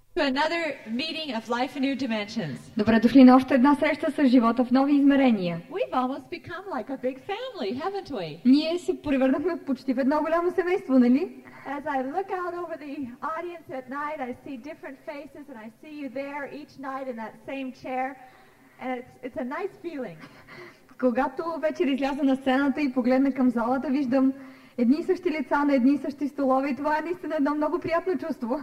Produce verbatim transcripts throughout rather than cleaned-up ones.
To another meeting of Life in New Dimensions. Добре дошли на още една среща с живота в нови измерения. We've almost become like a big family, haven't we? Ние се превърнахме почти в едно голямо семейство, нали? As I look out over the audience at night, I see different faces and I see you there each night in that same chair, and it's it's a nice feeling. Когато вечер изляза на сцената и погледна към залата, виждам едни и същи лица на едни и същи столове и това е наистина едно много приятно чувство.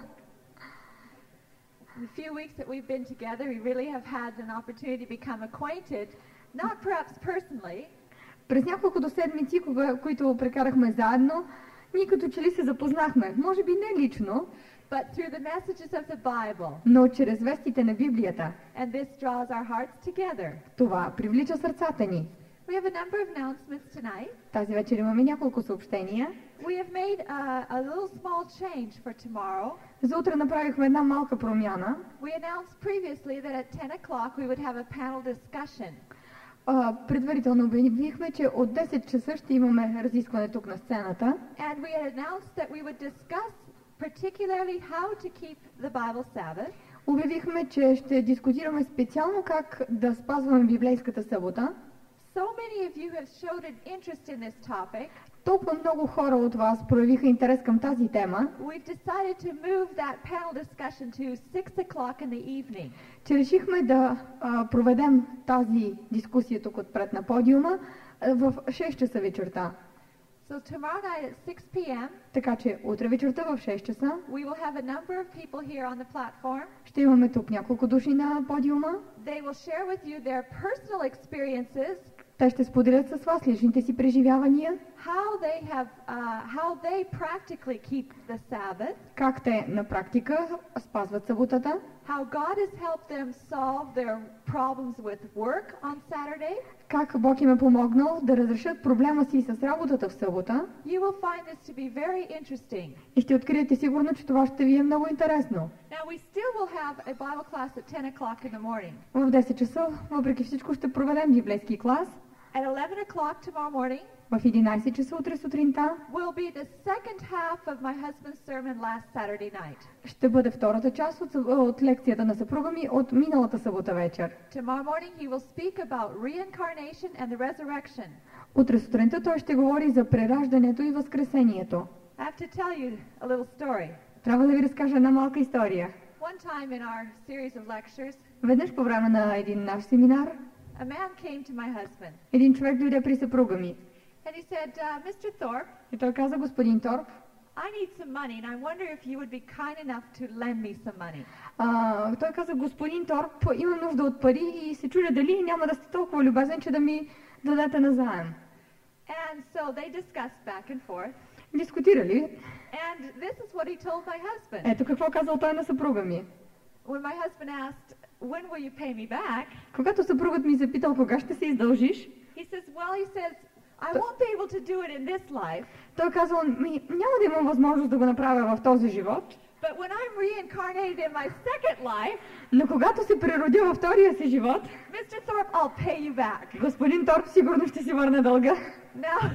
In the few weeks that we've been together, we really have had an opportunity to become acquainted, not perhaps personally. През няколкото седмици, които прекарахме заедно, ние като че ли се запознахме, може би не лично, but through the messages of the Bible. Но чрез вестите на Библията. And this draws our hearts together. Това привлича сърцата ни. We have a number of announcements tonight. Тази вечер имаме няколко съобщения. We have made a, a little small change for tomorrow. За утре направихме една малка промяна. We announced previously that at ten o'clock we would have a panel discussion. Uh, предварително обявихме, че от десет часа ще имаме разискване тук на сцената. And we had announced that we would discuss particularly how to keep the Bible Sabbath. Обявихме, че ще дискутираме специално как да спазваме библейската събота. So many of you have showed an interest in this topic. Толкова много хора от вас проявиха интерес към тази тема. We've decided to move that panel discussion to six o'clock in the evening. Че решихме да а, проведем тази дискусия тук отпред на подиума а, в шест часа вечерта. So tomorrow night at six p m Така че утре вечерта в шест часа we will have a number of people here on the platform. Ще имаме тук няколко души на подиума. They will share with you their personal experiences. Те ще споделят с вас личните си преживявания. How they have, uh, how they practically keep the Sabbath. Как те на практика спазват съботата. How God has helped them solve their problems with work on Saturday. Как Бог им е помогнал да разрешат проблема си с работата в събота. You will find this to be very interesting. И ще откриете сигурно, че това ще ви е много интересно. Now we still will have a Bible class at ten o'clock in the morning. В десет часа, въпреки всичко, ще проведем библейски клас. At eleven o'clock tomorrow morning. В единайсет часа утре сутринта will be the second half of my husband's sermon last Saturday night. Ще бъде втората част от, от лекцията на съпруга ми от миналата събота вечер. Tomorrow morning he will speak about reincarnation and the resurrection. Утре сутринта той ще говори за прераждането и възкресението. I have to tell you a little story. Трябва да ви разкажа една малка история. One time in our series of lectures, веднъж по време на един наш семинар, a man came to my husband. един човек дойде при съпруга ми. And he said, uh, Mister Thorpe, и той каза, господин Торп, I need some money and I wonder if you would be kind enough to lend me some money. А, той каза, господин Торп, имам нужда от пари и се чудя дали няма да сте толкова любезен, че да ми дадете назаем. And so they discussed back and forth. Дискутирали. And this is what he told my husband. Ето какво казал той на съпруга ми. When my husband asked, when will you pay me back? Когато съпругът ми запитал кога ще се издължиш, he says, well, he says, I won't be able to do it in this life. Той казал, ми, няма да имам възможност да го направя в този живот. But when I'm reincarnated in my second life, но когато се преродя във втория си живот, Mister Thorpe, I'll pay you back. Господин Торп сигурно ще си върне дълга. Now,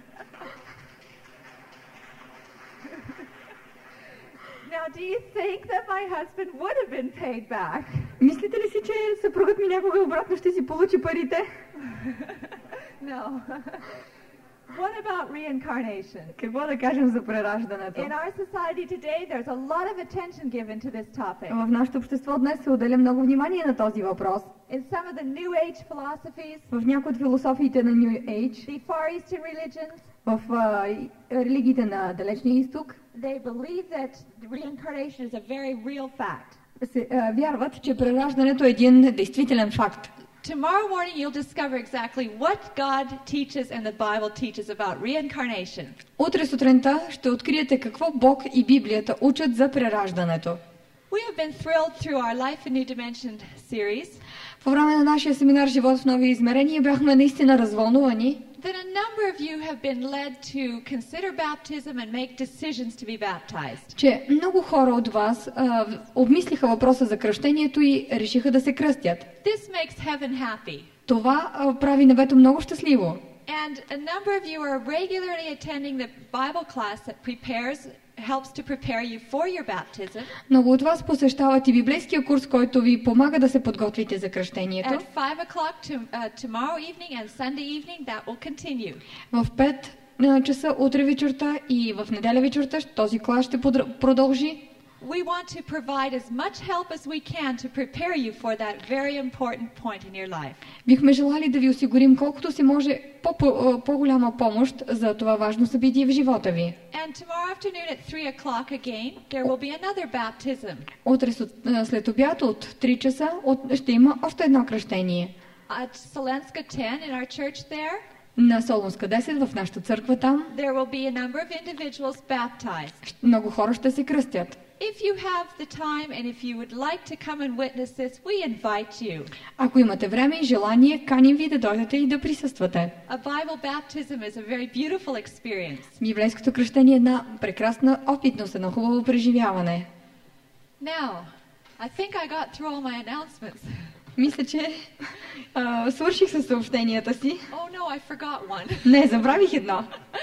now, do you think that my husband would have been paid back? Мислите ли си, че съпругът ми някога обратно ще си получи парите? No. What about reincarnation? Какво да кажем за прераждането? In our society today, there's a lot of attention given to this topic. В нашето общество днес се отделя много внимание на този въпрос. In some of the New Age philosophies, в някои от философиите на New Age, the Far Eastern religions, в uh, религиите на Далечния изток, they believe that reincarnation is a very real fact. Се uh, вярват, че прераждането е един действителен факт. Tomorrow morning you'll discover exactly what God teaches and the Bible teaches about reincarnation. Утре сутринта ще откриете какво Бог и Библията учат за прераждането. We have been thrilled through our Life in New Dimension series. По време на нашия семинар Живот в нови измерения бяхме наистина развълнувани. That a number of you have been led to consider baptism and make decisions to be baptized. Че много хора от вас а, обмислиха въпроса за кръщението и решиха да се кръстят. This makes heaven happy. Това а, прави небето много щастливо. And a number of you are regularly attending the Bible class that prepares helps to prepare you for your baptism. Много от вас посещават и библейския курс, който ви помага да се подготвите за кръщението. At five o'clock to, uh, tomorrow evening and Sunday evening, that will continue. В пет часа утре вечерта и в неделя вечерта този клас ще продължи. We want to provide as much help as we can to prepare you for that very important point in your life. Бихме желали да ви осигурим колкото се може по-голяма помощ за това важно събитие в живота ви. And tomorrow afternoon at three o'clock again, there will be another baptism. Утре след обяд от три часа ще има още едно кръщение. At Solenska ten in our church there. На Солунска десет в нашата църква там. There will be a number of individuals baptized. Много хора ще се кръстят. If you have the time and if you would like to come and witness this, we invite you. Ако имате време и желание, каним ви да дойдете и да присъствате. A Bible baptism is a very beautiful experience. Библейското кръщение е една прекрасна опитност, едно хубаво преживяване. Now, I think I got through all my announcements. Мисля, че а, свърших със съобщенията си. Oh no, I forgot one. Не, забравих едно.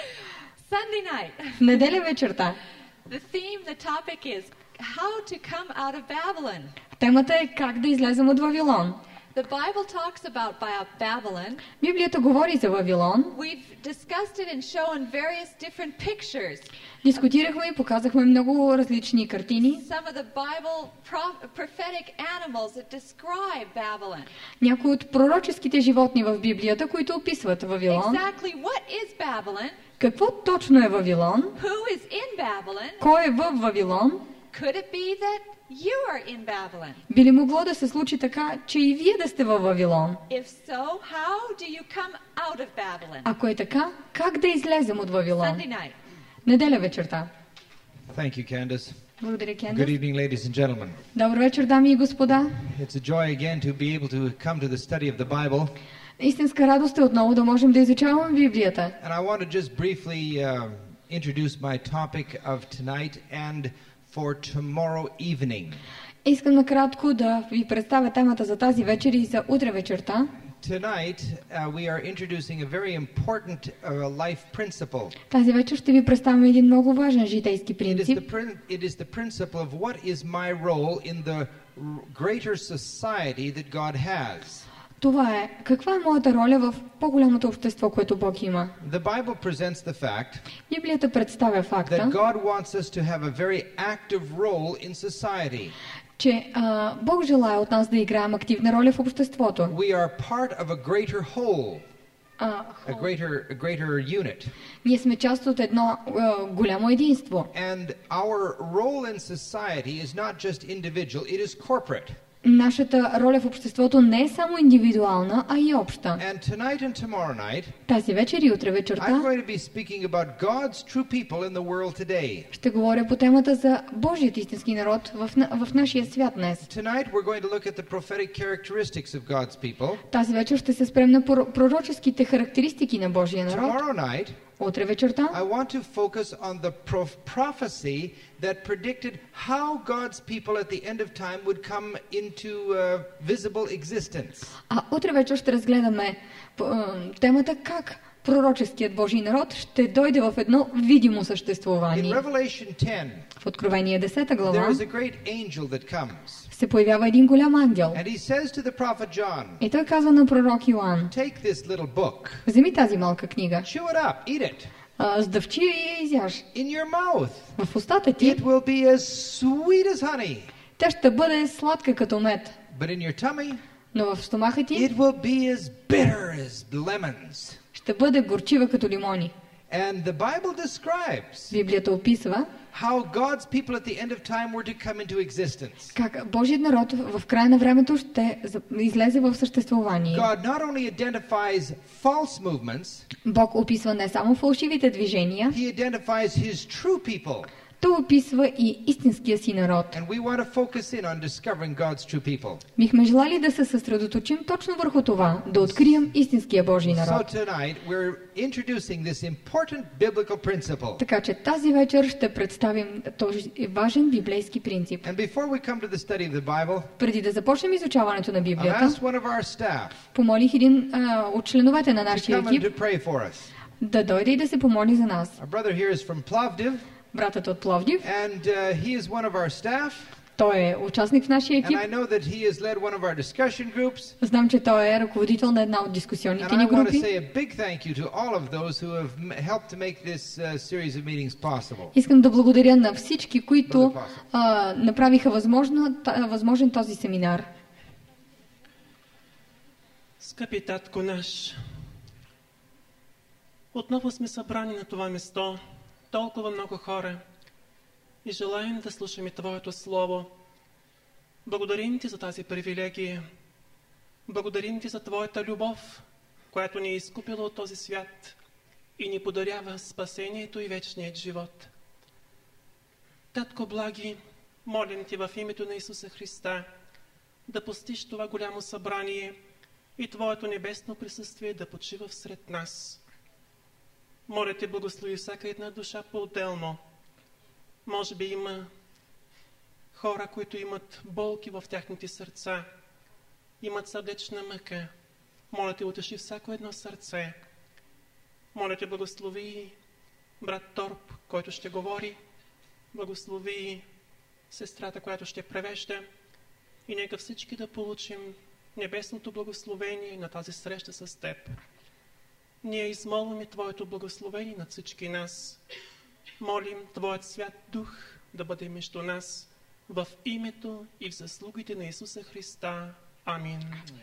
Sunday night. В неделя вечерта. The theme, the topic is how to come out of Babylon. Темата е как да излезем от Вавилон. The Bible talks about Babylon. Библията говори за Вавилон. We've discussed it and shown various different pictures. Дискутирахме и показахме много различни картини. Some of the Bible prophetic animals that describe Babylon. Някои от пророческите животни в Библията, които описват Вавилон. Exactly what is Babylon? Какво точно е Вавилон? Who is in Babylon? Кой е в Вавилон? Could it be that you are in Babylon? Би ли могло да се случи така, че и вие да сте във Вавилон? If so, how do you come out of Babylon? Ако е така, как да излезем от Вавилон? Sunday night. Неделя вечерта. Thank you, Candace. Благодаря, Good Кендъс. evening, ladies and gentlemen. Добър вечер, дами и господа. It's a joy again to be able to come to the study of the Bible. Истинска радост е отново да можем да изучаваме Библията. And I want to just briefly uh, introduce my topic of tonight and for tomorrow evening. Искам накратко да ви представя темата за тази вечер и за утре вечерта. Tonight uh, we are introducing a very important uh, life principle. Тази вечер ще ви представим един много важен житейски It is принцип. the prin- it is the principle of what is my role in the r- greater society that God has. Това е каква е моята роля в по-голямото общество, което Бог има. The Bible presents the fact Библията представя that факта, God wants us to have a very active role in society. че а, Бог желае от нас да играем активна роля в обществото. We are part of a greater whole, А, a greater, a greater unit. ние сме част от едно а, голямо единство. And our role in society is not just individual, it is corporate. Нашата роля в обществото не е само индивидуална, а и обща. And tonight and tomorrow night, Тази вечер и утре I'm вечерта going to be speaking about God's true people in the world today. ще говоря по темата за Божият истински народ в, на- в нашия свят днес. Tonight we're going to look at the prophetic characteristics of God's people. Тази вечер ще се спрем на про- пророческите характеристики на Божия народ. Tomorrow night, Утре вечерта I want to focus on the prof- prophecy that predicted how God's people at the end of time would come into uh, visible existence. А утре вечер ще разгледаме п- а, темата как пророческият Божий народ ще дойде в едно видимо In съществувание. Revelation ten, В Откровение десета there глава is a great angel that comes. се появява един голям ангел. And he says to the prophet John, И той казва на пророк Йоан: take this little book, вземи тази малка книга, chew it up, eat it, а, сдъвчи я и я изяж. in your mouth. В устата ти It will be as sweet as honey, тя ще бъде сладка като мед, but in your tummy, но в стомаха ти it will be as bitter as lemons. ще бъде горчива като лимони. And the Bible describes Библията описва how God's people at the end of time were to come into existence. как Божият народ в края на времето ще за- излезе в съществувание. God not only identifies false movements, Бог описва не само фалшивите движения, he identifies his true people. той описва и истинския си народ. And we want to focus in on discovering God's true people. Бихме желали да се съсредоточим точно върху това, да открием истинския Божий So народ. tonight we're introducing this important biblical principle. Така че тази вечер ще представим този важен библейски принцип. And before we come to the study of the Bible, Преди да започнем изучаването на I've Библията, asked one of our staff помолих един а, от членовете на to нашия come and екип to pray for us. да дойде и да се помоли за нас. Our brother here is from Plovdiv, братът от Пловдив. And uh, he is one of our staff. Той е участник в нашия And екип. I know that he has led one of our discussion groups. Знам, че той е ръководител на една от дискусионните And ни I want to групи. say a big thank you to all of those who have m- helped to make this uh, series of meetings possible. Искам да благодаря на всички, които а, направиха възможно, та, възможен този семинар. Скъпи татко наш, отново сме събрани на това место, толкова много хора, и желаем да слушаме Твоето Слово. Благодарим Ти за тази привилегия. Благодарим Ти за Твоята любов, която ни е изкупила от този свят и ни подарява спасението и вечният живот. Татко благи, молим Ти в името на Исуса Христа да постиш това голямо събрание и Твоето небесно присъствие да почива всред нас. Моля Те, благослови всяка една душа по-отделно. Може би има хора, които имат болки в тяхните сърца, имат сърдечна мъка. Моля Те, утеши всяко едно сърце. Моля Те, благослови брат Торп, който ще говори, благослови сестрата, която ще превежда, и нека всички да получим небесното благословение на тази среща с Теб. Ние измолваме Твоето благословение над всички нас. Молим Твоят свят Дух да бъде между нас в името и в заслугите на Исуса Христа. Амин.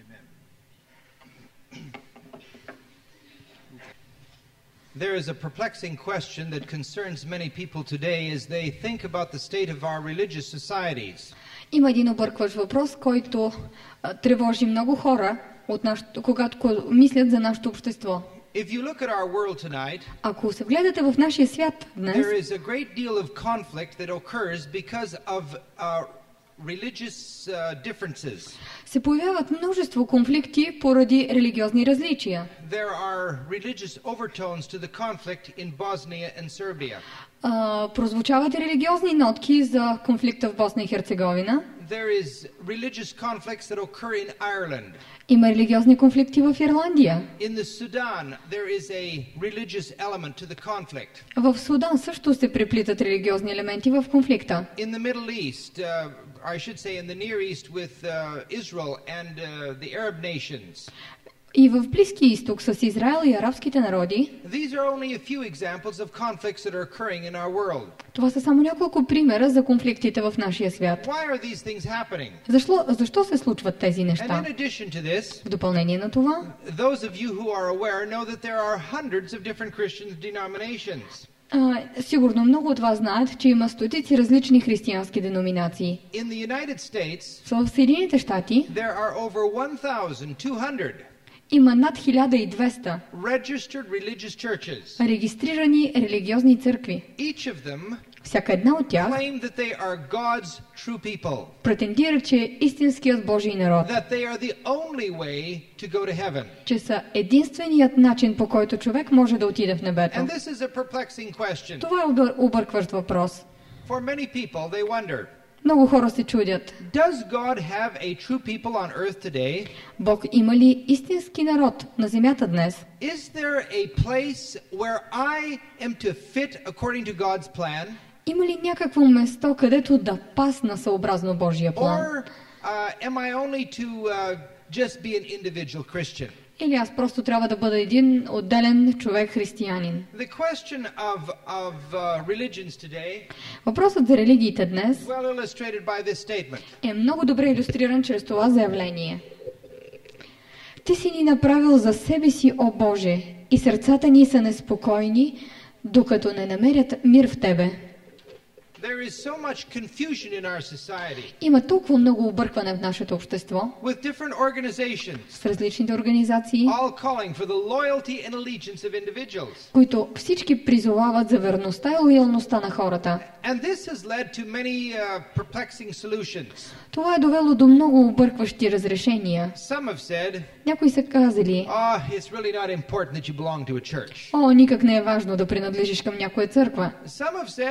There is a perplexing question that concerns many people today as they think about the state of our religious societies. Има един объркващ въпрос, който а, тревожи много хора, от нашото, когато ко- мислят за нашето общество. If you look at our world tonight, Ако се вгледате в нашия свят днес, there is a great deal of conflict that occurs because of uh, religious uh, differences. се появяват множество конфликти поради религиозни различия. There are religious overtones to the conflict in Bosnia and Serbia. А, прозвучават религиозни нотки за конфликта в Босна и Херцеговина. There is religious conflicts that occur in Ireland. Има религиозни конфликти в Ирландия. In the Sudan, there is a religious element to the conflict. В Судан също се преплитат религиозни елементи в конфликта. In the Middle East, uh, I should say in the Near East with uh, Israel and uh, the Arab nations. И в Близкия изток с Израел и арабските народи, These are only a few examples of conflicts that are occurring in our world. това са само няколко примера за конфликтите в нашия свят. Why are these things happening? Защо, защо се случват тези And неща? in addition to this, В допълнение на това, those of you who are aware know that there are hundreds of different Christian denominations. а, сигурно много от вас знаят, че има стотици различни християнски деноминации. In the United States, В Съединените щати there are over one thousand two hundred има над хиляда и двеста registered religious churches. регистрирани религиозни църкви. Each of them Всяка една от тях claim that they are God's true people, претендира, че е истинският Божий народ, that they are the only way to go to heaven. че са единственият начин, по който човек може да отиде в небето. And this is a perplexing question. Това е обър- объркващ въпрос. For many people, they wonder, Много хора се чудят. does God have a true people on earth today? Бог има ли истински народ на земята днес? Is there a place where I am to fit according to God's plan? Има ли някакво место, където да пасна съобразно Божия план? Or uh, am I only to uh, just be an individual Christian? Или аз просто трябва да бъда един отделен човек християнин? The question of, of uh, religions today Въпросът за религиите днес is well illustrated by this statement. е много добре илюстриран чрез това заявление. Ти си ни направил за себе си, о Боже, и сърцата ни са неспокойни, докато не намерят мир в Тебе. There is so much confusion in our society Има толкова много объркване в нашето общество with different organizations, с различните организации, all calling for the loyalty and allegiance of individuals. които всички призовават за верността и лоялността на хората. And this has led to many uh, perplexing solutions. Това е довело до много объркващи разрешения. Some have said, Някои са казали, oh, it's really not important that you belong to a church. о, никак не е важно да принадлежиш към някоя църква. Some have said,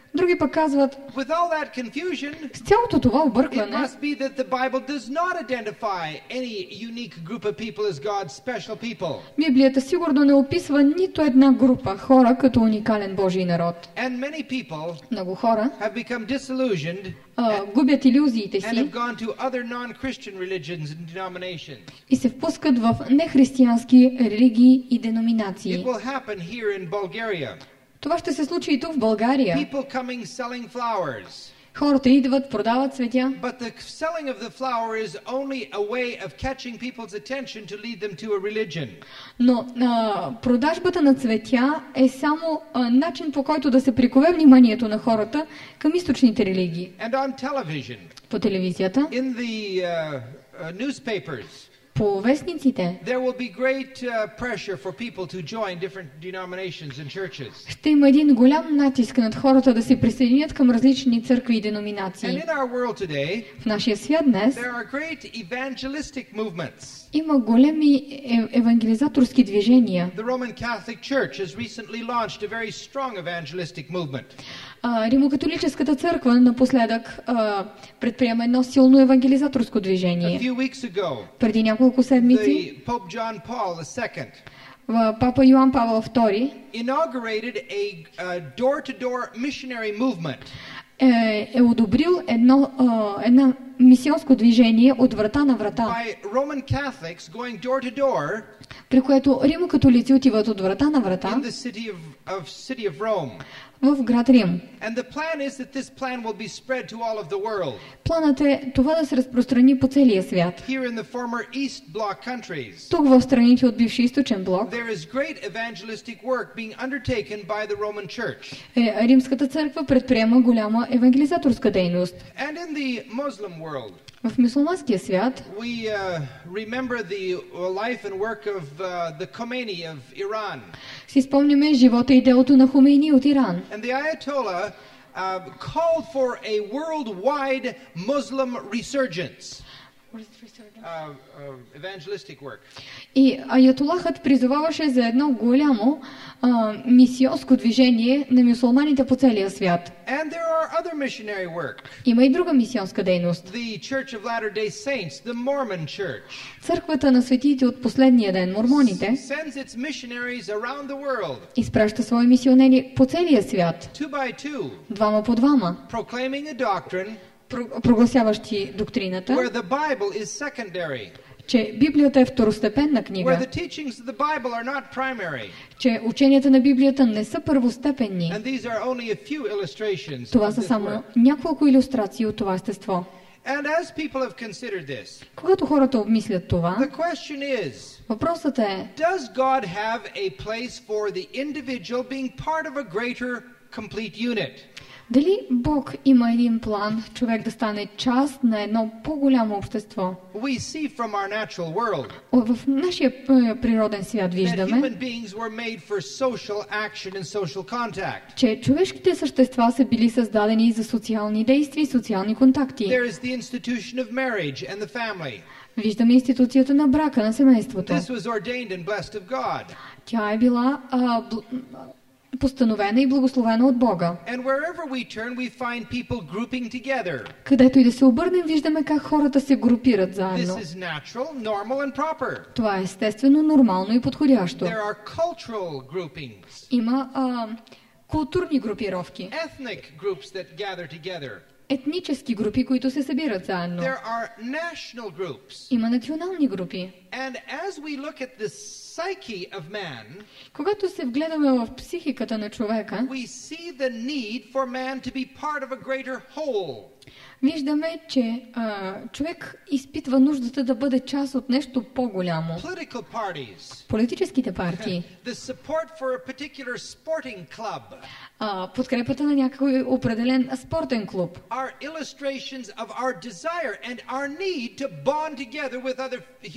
Други пък казват, With all that confusion, с цялото това it объркване, must be that the Bible does not identify any unique group of people as God's special people. Библията сигурно не описва нито една група хора като уникален Божий народ. And many people Много хора have become disillusioned а, губят илюзиите and have си gone to other non-Christian religions and denominations. и се впускат в нехристиянски религии и It деноминации. will happen here in Bulgaria. Това ще се случи и тук в България. People coming selling flowers. Хората идват, продават цветя, But the selling of the flower is only a way of catching people's attention to lead them to a religion. но а, продажбата на цветя е само а, начин, по който да се прикове вниманието на хората към източните религии. And on television, По телевизията, in the uh, uh, newspapers, по вестниците there will be great uh, pressure for people to join different denominations and churches. ще има един голям натиск над хората да се присъединят към различни църкви и And деноминации. in our world today, В нашия свят днес there are great evangelistic movements. има големи е- евангелизаторски движения. The Roman Catholic Church has recently launched a very strong evangelistic movement. А, Римокатолическата църква напоследък а, предприема едно силно евангелизаторско A движение. few weeks ago, Преди няколко седмици the Pope John Paul the Second в папа Йоан Павел втори inaugurated a uh, door-to-door missionary movement. е, е одобрил едно, а, една мисионско движение от врата на врата, By Roman Catholics going door to door при което римокатолици отиват от врата на врата in the city of, of city of Rome. в град Рим. And the plan is that this plan will be spread to all of the world. Планът е това да се разпространи по целия свят. Here in the former East Bloc countries, Тук в страните от бивши източен блок there is great evangelistic work being undertaken by the Roman Church. е, римската църква предприема голяма евангелизаторска дейност. And in the Muslim world, В мюсюлманския свят we uh, remember the uh, life and work of uh, the Khomeini of Iran. си спомняме живота и делото на Хомейни от Иран. And the Ayatollah uh, called for a worldwide Muslim resurgence. Uh, uh, evangelistic work. И аятолахът призоваваше за едно голямо а, мисионско движение на мюсюлманите по целия свят. And there are other missionary work. Има и друга мисионска дейност. The Church of Latter-day Saints, the Mormon Church, Църквата на светиите от последния ден, мормоните, sends its missionaries around the world, изпраща свои мисионери по целия свят, two by two, двама по двама, proclaiming a doctrine про- прогласяващи доктрината, where the Bible is secondary, че Библията е второстепенна where книга, the teachings of the Bible are not primary. че ученията на Библията не са първостепенни. And these are only a few illustrations Това of са this само work. няколко илюстрации от това естество. And as people have considered this, Когато хората обмислят това, the question is, въпросът е, does God have a place for the individual being part of a greater complete unit? дали Бог има един план човек да стане част на едно по-голямо общество? We see from our natural world О, В нашия е, природен свят that виждаме, human beings were made for social action and social contact. че човешките същества са били създадени за социални действия и социални контакти. There is the institution of marriage and the family. Виждаме институцията на брака, на семейството. This was ordained and blessed of God. Тя е била а, бл... постановена и благословена от Бога. And wherever we turn, we find people grouping together. Където и да се обърнем, виждаме как хората се групират This заедно. is natural, normal, and proper. Това е естествено, нормално и подходящо. There are cultural groupings, Има а, културни групировки, ethnic groups that gather together. етнически групи, които се събират заедно. There are national groups. Има национални групи. And as we look at the psyche of man, Когато се вгледаме в психиката на човека, we see the need for man to be part of a greater whole. виждаме, че а, човек изпитва нуждата да бъде част от нещо по-голямо. Political parties, Политическите партии, the support for a particular sporting club а, подкрепата на някой определен спортен клуб are illustrations of our desire and our need to bond together with other human beings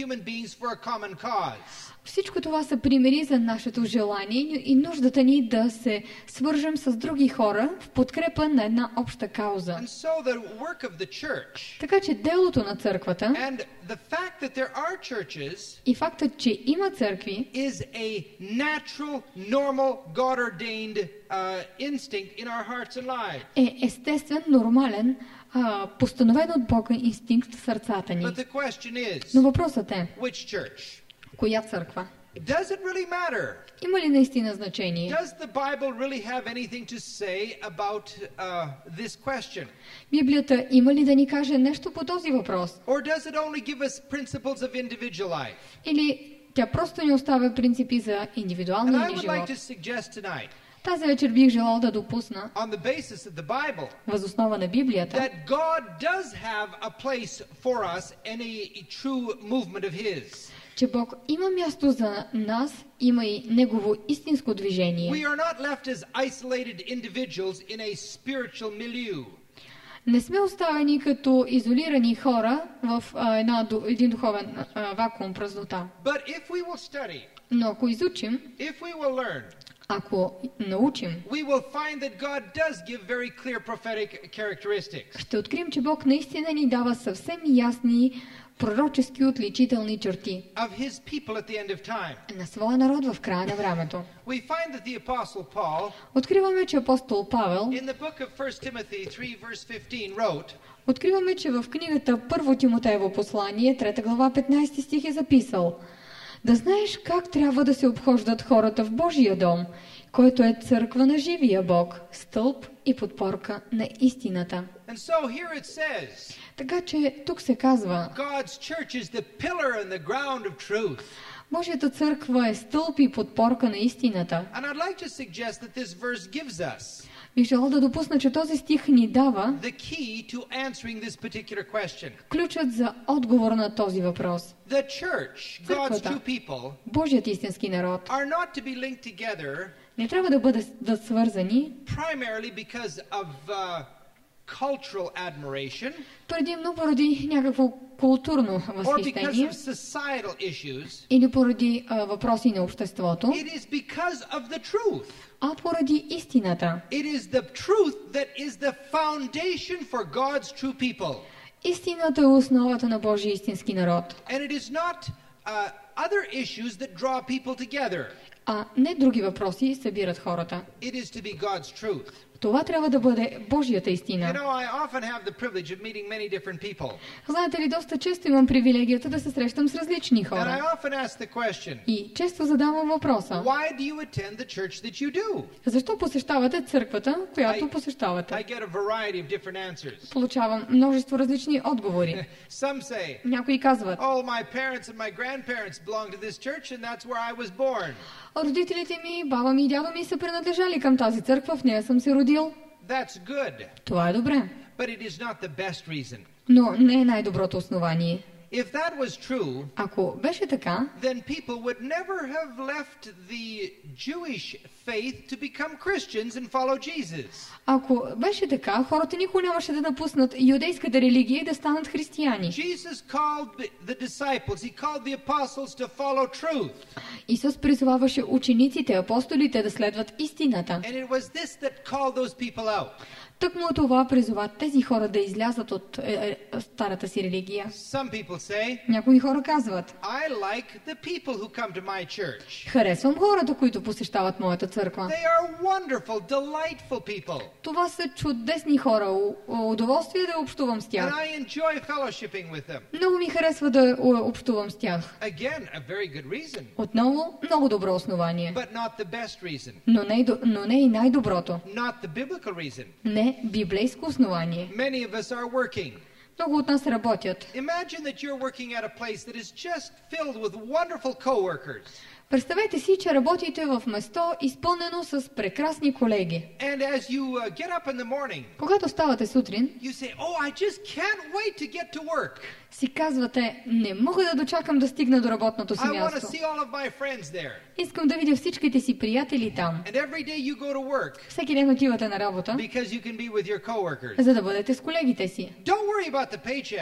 means for a common cause. Всичко това са примери за нашето желание и нуждата ни да се свържем с други хора в подкрепа на една обща кауза. And so the work of the church Така че делото на църквата and the fact that there are churches и фактът, че има църкви, is a natural, normal, God-ordained uh, instinct in our hearts and lives. е естествен, нормален, а, постановен от Бога инстинкт в сърцата ни. But the question is, Но въпросът е, which church? коя църква? Does it really matter? Има ли наистина значение? Does the Bible really have anything to say about uh, this question? Библията има ли да ни каже нещо по този въпрос? Or does it only give us principles of individual life? Или тя просто ни оставя принципи за And индивидуалния I ни would like живот? to suggest tonight, Тази вечер бих желал да допусна, on the basis of the Bible, въз основа на Библията, that God does have a place for us in a true movement of His. че Бог има място за нас, има и Негово истинско движение. We are not left as isolated individuals in a spiritual milieu. Не сме оставени като изолирани хора в а, една, един духовен а, вакуум, празнота. But if we will study, Но ако изучим, if we will learn, ако научим, we will find that God does give very clear prophetic characteristics. ще открием, че Бог наистина ни дава съвсем ясни пророчески отличителни черти Of His people at the end of time. на своя народ в края на времето. We find that the Apostle Paul, Откриваме, че апостол Павел, in the book of First Timothy three verse fifteen, wrote, откриваме, че в книгата Първо Тимотеево послание, трета глава, петнайсети стих е записал: да знаеш как трябва да се обхождат хората в Божия дом, който е църква на живия Бог, стълб и подпорка на истината. and so here it says, Така че тук се казва, God's church is the pillar and the ground of truth. Божията църква е стълб и подпорка на истината. And I'd like to suggest that this verse gives us Бих желал да допусна, че този стих ни дава the key to answering this particular question. ключът за отговор на този въпрос. The church, God's Църквата, true people, Божият истински народ, are not to be linked together не трябва да бъдат да свързани primarily because of uh, cultural admiration предимно поради някакво културно or because възхищение of societal issues. или поради а, въпроси на обществото, It is because of the truth. а поради истината. It is the truth that is the foundation for God's true people. Истината е основата на Божия истински народ, And it is not uh, other issues that draw people together. а не други въпроси събират хората. It is to be God's truth. Това трябва да бъде Божията You истина. know, I often have the privilege of meeting many different people. Знаете ли, доста често имам привилегията да се срещам с различни And I хора. often ask the question, И често задавам въпроса: why do you attend the church that you do? защо посещавате църквата, която I посещавате? get a variety of different answers. Получавам множество различни отговори. Some say, Някои казват: oh, my parents and my grandparents belong to this church and that's where I was born. родителите ми, баба ми и дядо ми са принадлежали към тази църква, в нея съм се родил. That's good, Това е добре, but it is not the best reason. но не е най-доброто основание. If that was true, Ако беше така, then people would never have left the Jewish faith to become Christians and follow Jesus. ако беше така, хората никога нямаше да напуснат юдейската религия и да станат християни. Jesus called the, the disciples, he called the apostles to follow truth. Исус призоваваше учениците, апостолите да следват истината. And it was this that called those people out. Тъкмо това призова тези хора да излязат от е, е, старата си религия. Some people say, Някои хора казват: I like the people who come to my church. харесвам хората, които посещават моята църква. They are wonderful, delightful people. Това са чудесни хора. У- Удоволствие да общувам с And тях. I enjoy fellowshipping with them. Много ми харесва да у- общувам с тях. Again, a very good reason, Отново, много добро основание. but not the best reason. Но не, и до- но не и най-доброто. Not the biblical reason. Не библейско основание. Many of us are working. Много от нас работят. Imagine that you're working at a place that is just filled with wonderful coworkers. Представете си, че работите в место, изпълнено с прекрасни колеги. And as you uh, get up in the morning, Когато ставате сутрин, you say, "Oh, I just can't wait to get to work. си казвате: не мога да дочакам да стигна до работното си I want to място. see all of my friends there." Искам да видя всичките си приятели там. And every day you go to work Всеки ден отивате на работа, because you can be with your coworkers. за да бъдете с колегите си. Don't worry about the paycheck.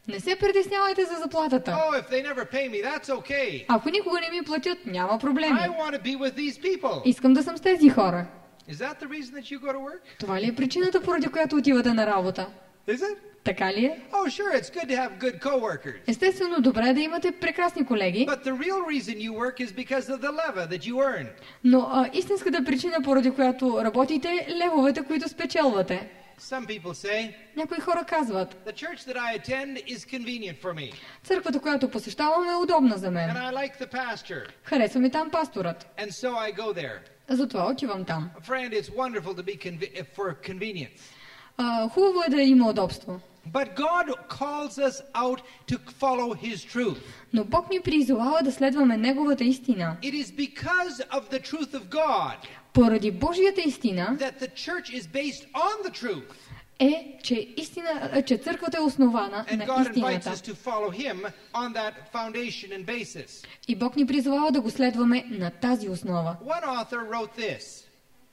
Не се притеснявайте за заплатата. Oh, if they never pay me, that's okay. Ако никога не ми платят, няма проблеми. I want to be with these people. Искам да съм с тези хора. Is that the reason that you go to work? Това ли е причината, поради която отивате на работа? Is it? Така ли е? Oh, sure, it's good to have good coworkers. Естествено, добре е да имате прекрасни колеги, But the real reason you work is because of the leva that you earn. но а, истинската причина, поради която работите, е левовете, които спечелвате. Some people say, Някои хора казват, the church that I attend is convenient for me. църквата, която посещавам, е удобна за мен. And I like the pastor. Харесва ми там пасторът. And so I go there. Затова отивам там. Friend, it's wonderful to be conve- for convenience. А, хубаво е да има удобство. But God calls us out to follow His truth. Но Бог ни призовава да следваме Неговата истина. It is because of the truth of God Поради Божията истина that the church is based on the truth. е, че, истина, че църквата е основана And на God invites истината. us to follow Him on that foundation and basis. И Бог ни призовава да го следваме на тази основа. One author wrote this.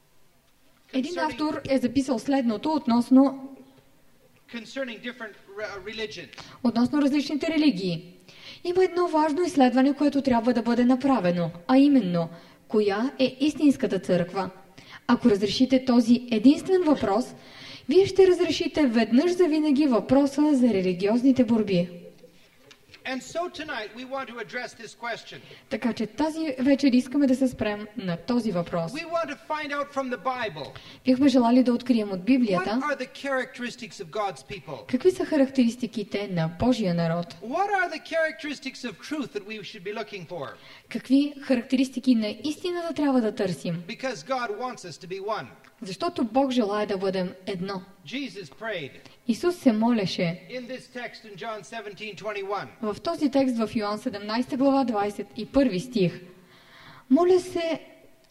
Един concerning- автор е записал следното относно, concerning different re- religions. относно различните религии. Има едно важно изследване, което трябва да бъде направено, а именно, коя е истинската църква. Ако разрешите този единствен въпрос, вие ще разрешите веднъж завинаги въпроса за религиозните борби. And so tonight we want to address this question. Така че тази вечер искаме да се спрем на този въпрос. We want to find out from the Bible Бихме желали да открием от what Библията are the characteristics of God's people. какви са характеристиките на Божия народ. What are the characteristics of truth that we should be looking for? Какви характеристики на истината трябва да търсим. Because God wants us to be one. Защото Бог желае да бъдем едно. Jesus prayed Исус се молеше in this text in John seventeen twenty-one. в този текст в Йоан седемнадесета глава двадесет и първи стих. Моля се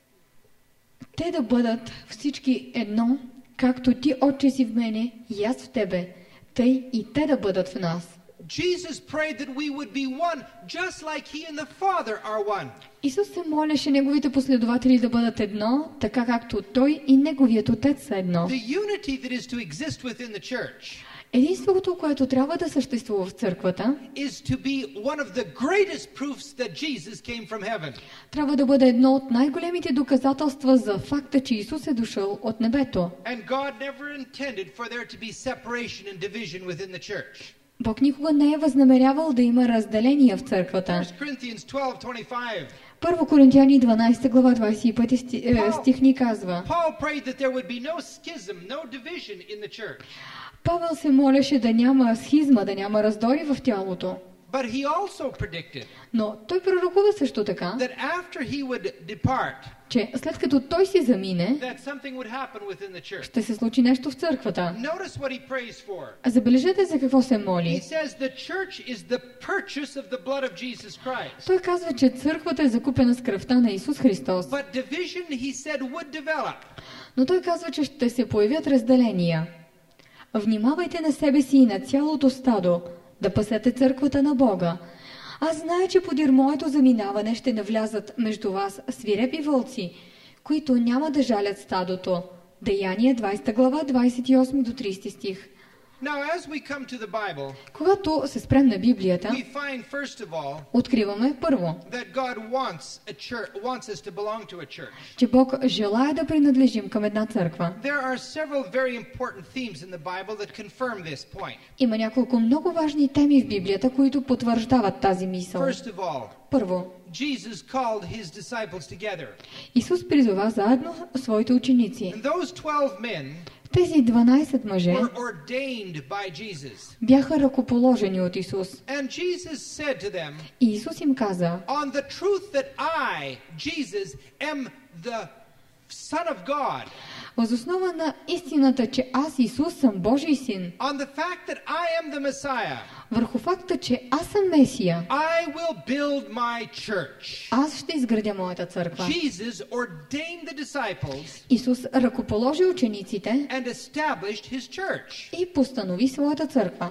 те да бъдат всички едно, както ти, Отче, си в мене и аз в тебе, тъй и те да бъдат в нас. Jesus prayed that we would be one, just like He and the Father are one. Исус се молеше неговите последователи да бъдат едно, така както Той и неговият Отец са едно. The unity that is to exist within the church Единството, което трябва да съществува в църквата, is to be one of the greatest proofs that Jesus came from heaven. трябва да бъде едно от най-големите доказателства за факта, че Исус е дошъл от небето. And God never intended for there to be separation and division within the church. Бог никога не е възнамерявал да има разделения в църквата. First Corinthians twelve twenty-five. Първо Коринтияни дванадесета глава двадесет и пети сти- е, стих ни казва: Paul prayed that there would be no schism, no division in the church. Павел се молеше да няма схизма, да няма раздори в тялото. But he also predicted Но той пророкува също така, that after he would depart, че след като той си замине, that something would happen within the church. ще се случи нещо в църквата. Notice what he prays for. Забележете за какво се He моли. says the church is the purchase of the blood of Jesus Christ. Той казва, че църквата е закупена с кръвта на Исус Христос. But division, he said, would develop. Но той казва, че ще се появят разделения. Внимавайте на себе си и на цялото стадо, да пасете църквата на Бога. Аз зная, че подир моето заминаване ще навлязат между вас свирепи вълци, които няма да жалят стадото. Деяния двадесета глава, двадесет и осми до тридесети стих. Now, as we come to the Bible, Когато се спрем на Библията, we find first of all откриваме първо, that God wants a church, wants us to belong to a church. че Бог желае да принадлежим към една църква. There are several very important themes in the Bible that confirm this point. Има няколко много важни теми в Библията, които потвърждават тази мисъл. First of all, Първо, Jesus called his disciples together. Исус призова заедно своите ученици. And those twelve men Тези дванадесет мъже were ordained by Jesus. бяха ръкоположени от Исус. And Jesus said to them, И Исус им каза: on the truth that I, Jesus, am the Son of God, въз основа на истината, че аз, Исус, съм Божий син, on the fact that I am the Messiah, върху факта, че аз съм Месия, I will build my church. аз ще изградя моята църква. Jesus ordained the disciples Исус ръкоположи учениците and established his church. и постанови своята църква.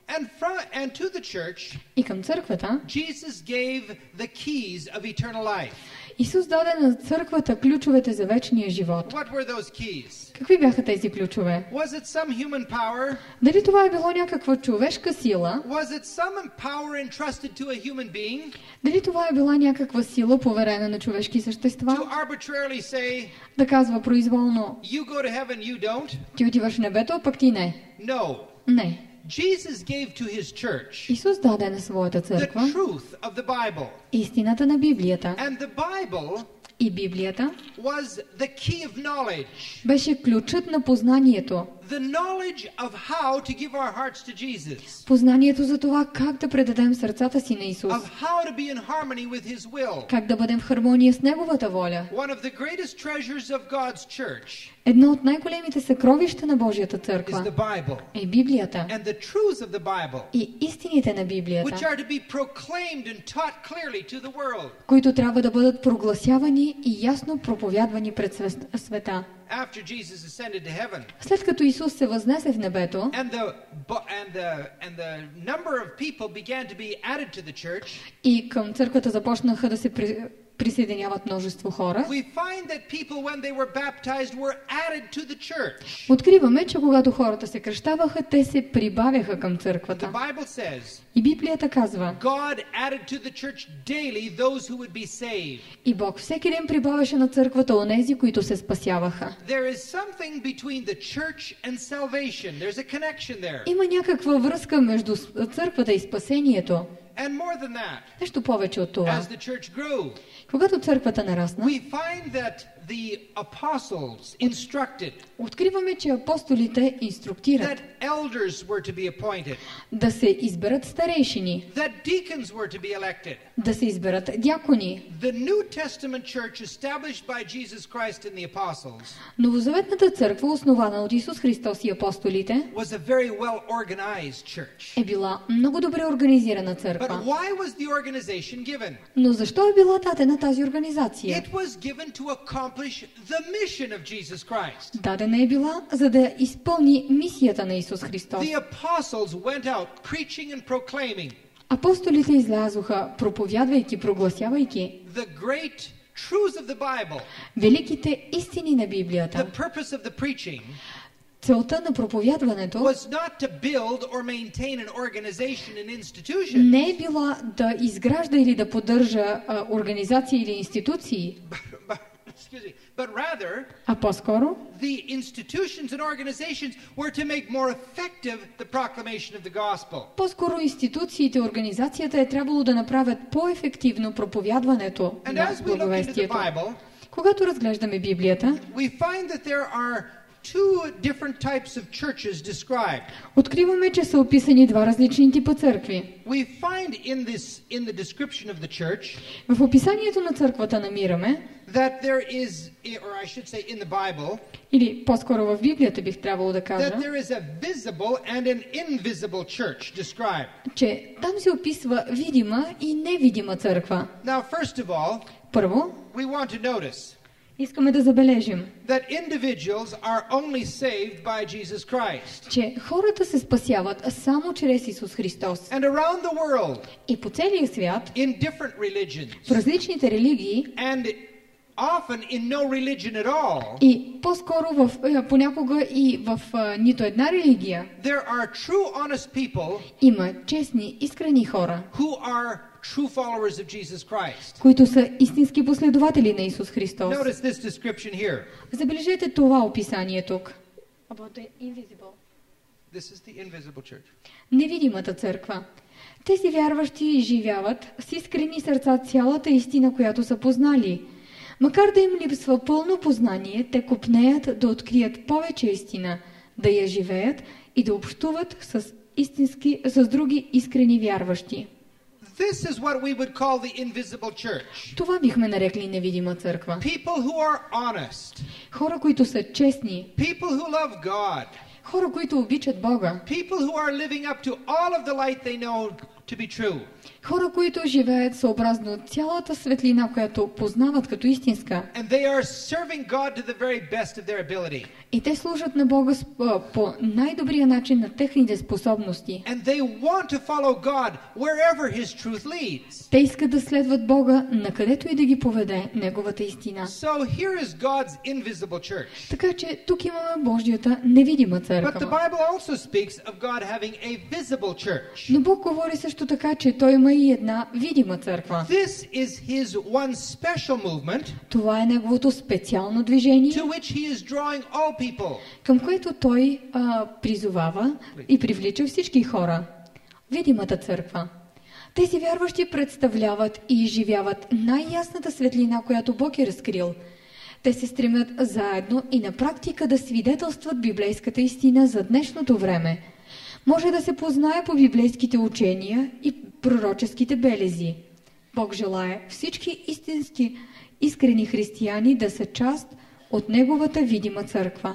And, from, and to the church, И към църквата Jesus gave the keys of eternal life. Исус даде на църквата ключовете за вечния живот. What were those keys? Какви бяха тези ключове? Was it some human power? Дали това е било някаква човешка сила? Was it some power entrusted to a human being Дали това е била някаква сила, поверена на човешки същества? to arbitrarily say, Да казва произволно, you go to heaven, you don't? ти отиваш в небето, а пък ти не. No. Не. Jesus gave to his church Исус даде на своята the църква truth of the Bible. истината на Библията. And the Bible И Библията was the key of knowledge. беше ключът на познанието. The knowledge of how to give our hearts to Jesus. Познанието за това как да предадем сърцата си на Исус. Of how to be in harmony with his will. Как да бъдем в хармония с Неговата воля. One of the greatest treasures of God's church Едно от най-големите съкровища на Божията is църква the Bible. е Библията And the truths of the Bible, и истините на which Библията, are to be proclaimed and taught clearly to the world. които трябва да бъдат прогласявани и ясно проповядвани пред свес- света. After Jesus ascended to heaven, След като Исус се възнесе в небето and the bu- and the and the number of people began to be added to the church, и към църквата започнаха да се при- присъединяват множество хора, we find that people, when they were baptized, were added to the church. откриваме, че когато хората се кръщаваха, те се прибавяха към The църквата. Bible says, И Библията казва, God added to the church daily those who would be saved. и Бог всеки ден прибавяше на църквата онези, които се спасяваха. There is something between the church and salvation. There's a connection there. Има някаква връзка между с- църквата и спасението. And more than that, Нещо повече от това. as the church grew, Когато църквата нарасна, we find that the apostles instructed откриваме, че апостолите инструктират that elders were to be appointed, да се изберат старейшини, that deacons were to be elected. да се изберат дякони. The New Testament church established by Jesus Christ and the apostles Новозаветната църква, основана от Исус Христос и апостолите, was a very well organized church. е била много добре организирана But църква. why was the organization given? Но защо е била дадена тази организация? It was given to accomplish the mission of Jesus Christ. Дадена е била, за да изпълни мисията на Исус Христос. The apostles went out preaching and proclaiming Апостолите излязоха, проповядвайки, прогласявайки the great truths of the Bible. великите истини на The Библията. purpose of the preaching Целта на проповядването was not to build or maintain an organization and institution, не е била да изгражда или да поддържа а, организации или институции, but, but, excuse me, but rather а по-скоро the institutions and organizations were to make more effective the proclamation of the gospel. По-скоро институциите, организацията е трябвало да направят по-ефективно проповядването And на as we look into the благовестието. Bible, Когато разглеждаме Библията, we find that there are two different types of churches described. откриваме, че са описани два различни типа църкви. We find in this in the description of the church В описанието на църквата намираме, that there is, or I should say in the Bible, или по-скоро в Библията бих трябвало да кажа, that there is a visible and an invisible church described. че там се описва видима и невидима църква. Now, first of all, Първо, we want to notice искаме да забележим, that individuals are only saved by Jesus Christ. че хората се спасяват само чрез Исус Христос. And around the world, И по целия свят, in different в religions, различните религии, and often in no religion at all, и по-скоро в, е, понякога и в а, нито една религия, there are true honest people има честни, искрени хора, who are true followers of Jesus Christ. които са истински последователи на Исус Христос. Notice this description here. Забележете това описание тук. This is the invisible church. Невидимата църква. Тези вярващи изживяват с искрени сърца цялата истина, която са познали. Макар да им липсва пълно познание, те копнеят да открият повече истина, да я живеят и да общуват с, истински, с други искрени вярващи. This is what we would call the invisible church. Това бихме нарекли невидима църква. People who are honest. Хора, които са честни. People who love God. Хора, които обичат Бога. People who are living up to all of the light they know to be true. Хора, които живеят съобразно цялата светлина, която познават като истинска. And they are serving God to the very best of their ability. И те служат на Бога по най-добрия начин на техните способности. And they want to follow God wherever His truth leads. Те искат да следват Бога, накъдето и да ги поведе Неговата истина. So here is God's invisible church. Така че тук имаме Божията невидима But the църква. Bible also speaks of God having a visible church. Но Бог говори също така, че Той има и една видима църква. This is His one special movement Това е Неговото специално движение, to which He is drawing all people. към което Той а, призовава и привлича всички хора. Видимата църква. Тези вярващи представляват и изживяват най-ясната светлина, която Бог е разкрил. Те се стремят заедно и на практика да свидетелстват библейската истина за днешното време. Може да се познае по библейските учения и пророческите белези. Бог желае всички истински, искрени християни да са част от Неговата видима църква.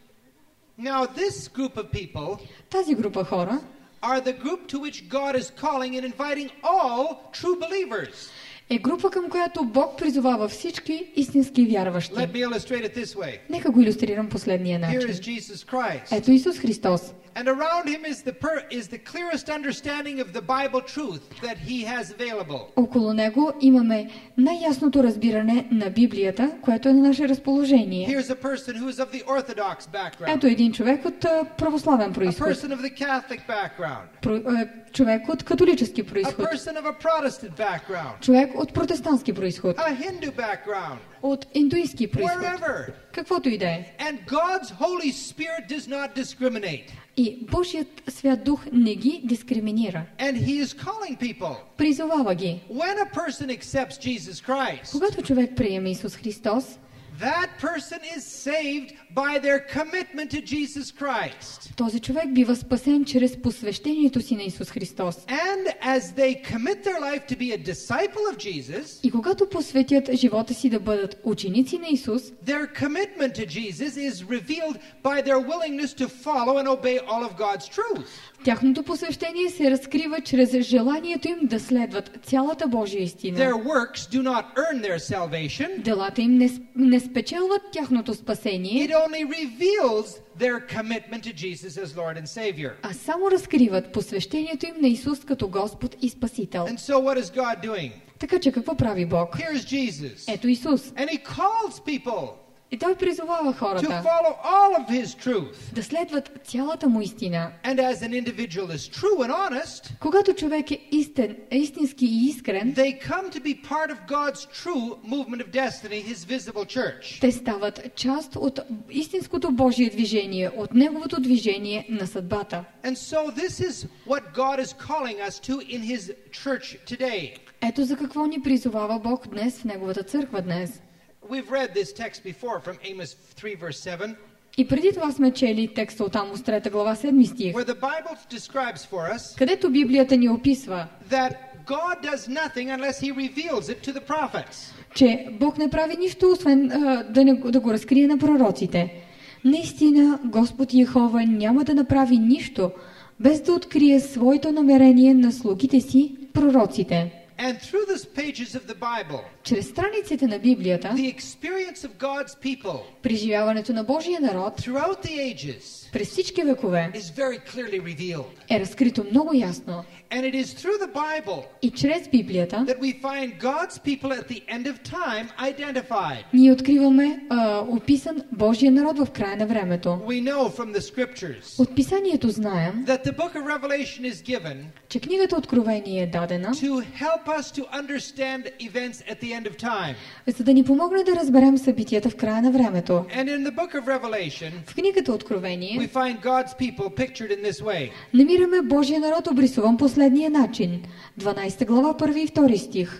Now this group of people Тази група хора are the group to which God is calling and inviting all true believers. е група, към която Бог призовава всички истински вярващи. Let me illustrate it this way. Нека го илюстрирам последния Here начин. is Jesus Christ. Ето Исус Христос. And around him is the per- is the clearest understanding of the Bible truth that he has available. Около него имаме най-ясното разбиране на Библията, което е на наше разположение. Here's a person who is of the Orthodox background. Ето един човек от а, православен A происход. person of the Catholic background. Про- а, човек от католически A происход. person of a Protestant background. Човек от протестантски происход. A Hindu background. От индуистски происход. Wherever. Каквото и да е. And God's Holy Spirit does not discriminate. И Божият Свят Дух не ги дискриминира. And he is calling people. Призовава ги. When a person accepts Jesus Christ, Когато човек приеме Исус Христос, that person is saved by their commitment to Jesus Christ. този човек бива спасен чрез посвещението си на Исус Христос. And as they commit their life to be a disciple of Jesus, И когато посветят живота си да бъдат ученици на Исус, their commitment to Jesus is revealed by their willingness to follow and obey all of God's truth. тяхното посвещение се разкрива чрез желанието им да следват цялата Божия истина. Their works do not earn their salvation. Делата им не, с- не спечелват тяхното спасение, It only reveals their commitment to Jesus as Lord and Savior. а само разкриват посвещението им на Исус като Господ и Спасител. And so what is God doing? Така че какво прави Бог? Here's Jesus. Ето Исус. And he calls people И Той призовава to хората follow all of his truth. да следват цялата му истина. And as an individual is true and honest, Когато човек е истин, е истински и искрен, they come to be part of God's true movement of destiny, his visible church. те стават част от истинското Божие движение, от Неговото движение на съдбата. And so this is what God is calling us to in his church today. Ето за какво ни призовава Бог днес в Неговата църква днес. We've read this text before from Amos three verse seven, И преди това сме чели текста от Амос трета глава седми стих, where the Bible describes for us където Библията ни описва, that God does nothing unless he reveals it to the prophets. че Бог не прави нищо, освен а, да, не, да го разкрие на пророците. Наистина, Господ Йехова няма да направи нищо, без да открие своето намерение на слугите си, пророците. And through the pages of the Bible, Чрез страниците на Библията, the experience of God's people преживяването на Божия народ throughout the ages през всички векове is very clearly revealed. е разкрито много ясно. And it is through the Bible И чрез Библията that we find God's people at the end of time identified. ние откриваме а, описан Божия народ в края на времето. We know from the scriptures От Писанието знаем, that the book of Revelation is given че книгата Откровение е дадена, to help us to understand events at the end of time. за да ни помогне да разберем събитията в края на времето. And in the book of Revelation, В книгата we Откровение find God's people pictured in this way. намираме Божия народ обрисуван последния начин. дванадесета глава, първи и втори стих.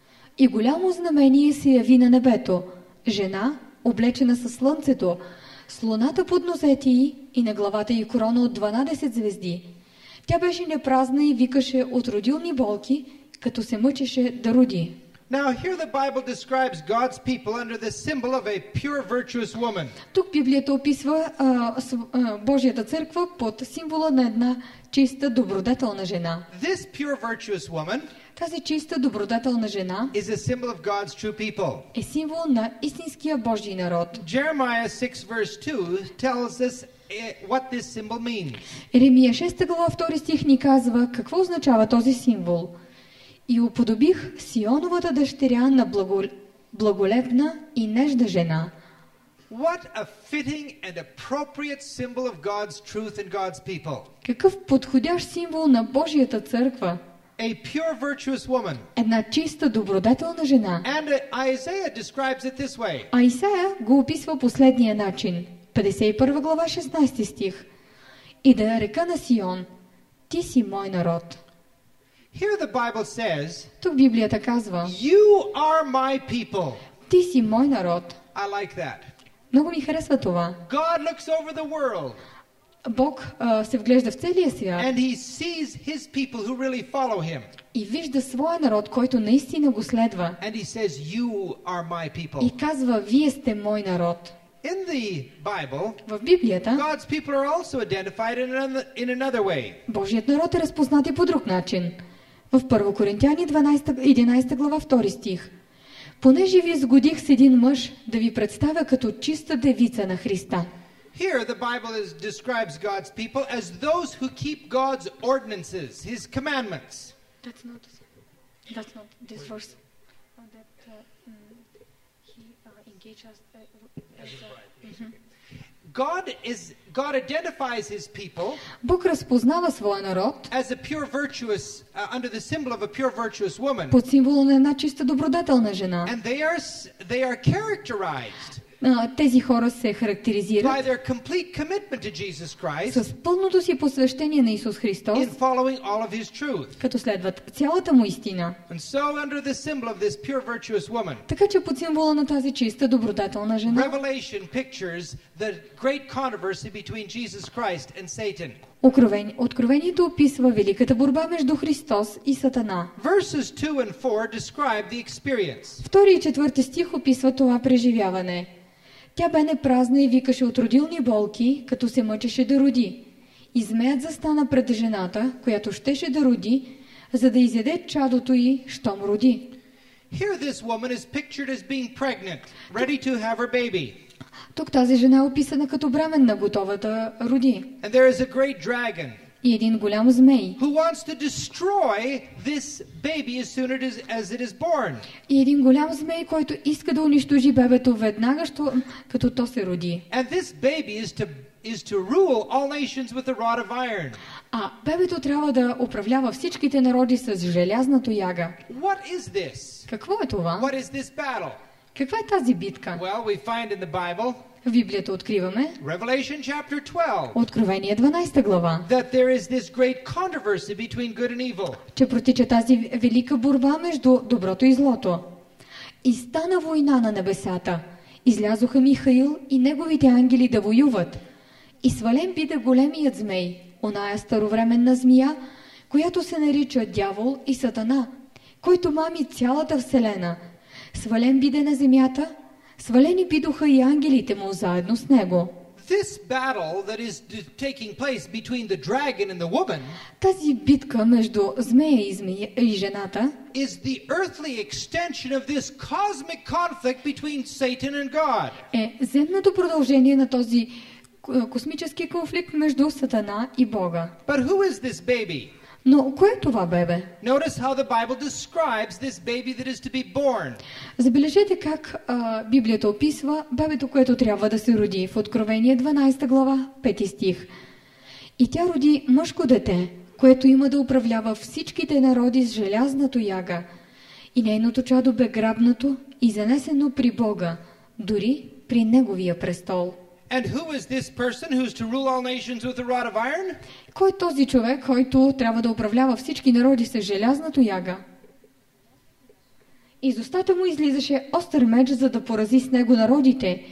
И голямо знамение се яви на небето. Жена, облечена със слънцето, с луната под нозете й и на главата й корона от дванадесет звезди. Тя беше непразна и викаше от родилни болки, като се мъчеше да роди. Now here the Bible describes God's people under the symbol of a pure virtuous woman. Тук Библията описва а, с, а, Божията църква под символа на една чиста добродетелна жена. This pure virtuous woman Тази чиста добродетелна жена is a symbol of God's true people. е символ на истинския Божий народ. Jeremiah six verse two tells us eh, what this symbol means. Еремия шеста глава втори стих ни казва какво означава този символ. И уподобих Сионовата дъщеря на благо... благолепна и нежда жена. What a fitting and appropriate symbol of God's truth and God's people. Какъв подходящ символ на Божията църква. A pure virtuous woman. Една чиста добродетелна жена. And uh, Isaiah describes it this way. А Исаия го описва последния начин. петдесет и първа глава шестнадесети стих. И да река на Сион, ти си мой народ. Here the Bible says, Тук Библията казва, you are my people. ти си мой народ. I like that. Много ми харесва това. God looks over the world Бог а, се вглежда в целия свят and he sees his people who really follow him. и вижда своя народ, който наистина го следва. And he says, you are my people. И казва, вие сте мой народ. In the Bible, В Библията God's people are also identified in another, in another way. Божият народ е разпознат и по друг начин. В Първо Коринтияни дванадесета, единадесета глава втори стих. Понеже ви сгодих с един мъж да ви представя като чиста девица на Христа. Here the Bible is, describes God's people as those who keep God's ordinances, his commandments. That's not, that's not this verse. Uh, that, uh, mm, he uh, engaged us, uh, as a, Mhm. God is God identifies his people Бог разпознава своя народ as a pure virtuous uh, under the symbol of a pure virtuous woman. под символа на една чиста добродетелна жена. And they are s- they are characterized А, Тези хора се by характеризират their complete commitment to Jesus Christ с пълното си посвещение на Исус Христос, in following all of his truth. като следват цялата му истина. And so under the symbol of this pure virtuous woman, Така че под символа на тази чиста добродетелна жена, Revelation pictures the great controversy between Jesus Christ and Satan. Откровени... Откровението описва великата борба между Христос и Сатана. Verses two and four describe the experience. Втори и четвърти стих описва това преживяване. Тя бе непразна и викаше от родилни болки, като се мъчеше да роди. И змеят застана пред жената, която щеше да роди, за да изяде чадото й, щом роди. Here this woman is pictured as being pregnant, ready to have her baby. Тук тази жена е описана като бременна, готова да роди. And there is a great dragon И един голям змей. who wants to destroy this baby as soon as it is, as it is born. И един голям змей, който иска да унищожи бебето веднага, що, като то се роди. And this baby is to is to rule all nations with a rod of iron. А бебето трябва да управлява всичките народи с желязна тояга. What is this? Какво е това? What is this battle? Каква е тази битка? Well, we find in the Bible, В Библията откриваме, Revelation chapter twelve, Откровение дванадесета глава, that there is this great controversy between good and evil. че протича тази велика борба между доброто и злото. И стана война на небесата. Излязоха Михаил и неговите ангели да воюват. И свален биде големият змей, оная старовременна змия, която се нарича Дявол и Сатана, който мами цялата вселена. Свален биде на земята, свалени бидоха и ангелите му заедно с него. This battle that is d- taking place between the dragon and the woman Тази битка между змея и, змея, и жената is the earthly extension of this cosmic conflict between Satan and God. е земното продължение на този к- космически конфликт между Сатана и Бога. But who is this baby? Но кое е това бебе? Notice how the Bible describes this baby that is to be born. Забележете как а, Библията описва бебето, което трябва да се роди в Откровение дванадесета глава, пети стих. И тя роди мъжко дете, което има да управлява всичките народи с желязна тояга. И нейното чадо бе грабнато и занесено при Бога, дори при Неговия престол. And who is this person who's to rule all nations with a rod of iron? Кой е този човек, който трябва да управлява всички народи с желязна тояга? Из устата му излизаше остър меч, за да порази с него народите,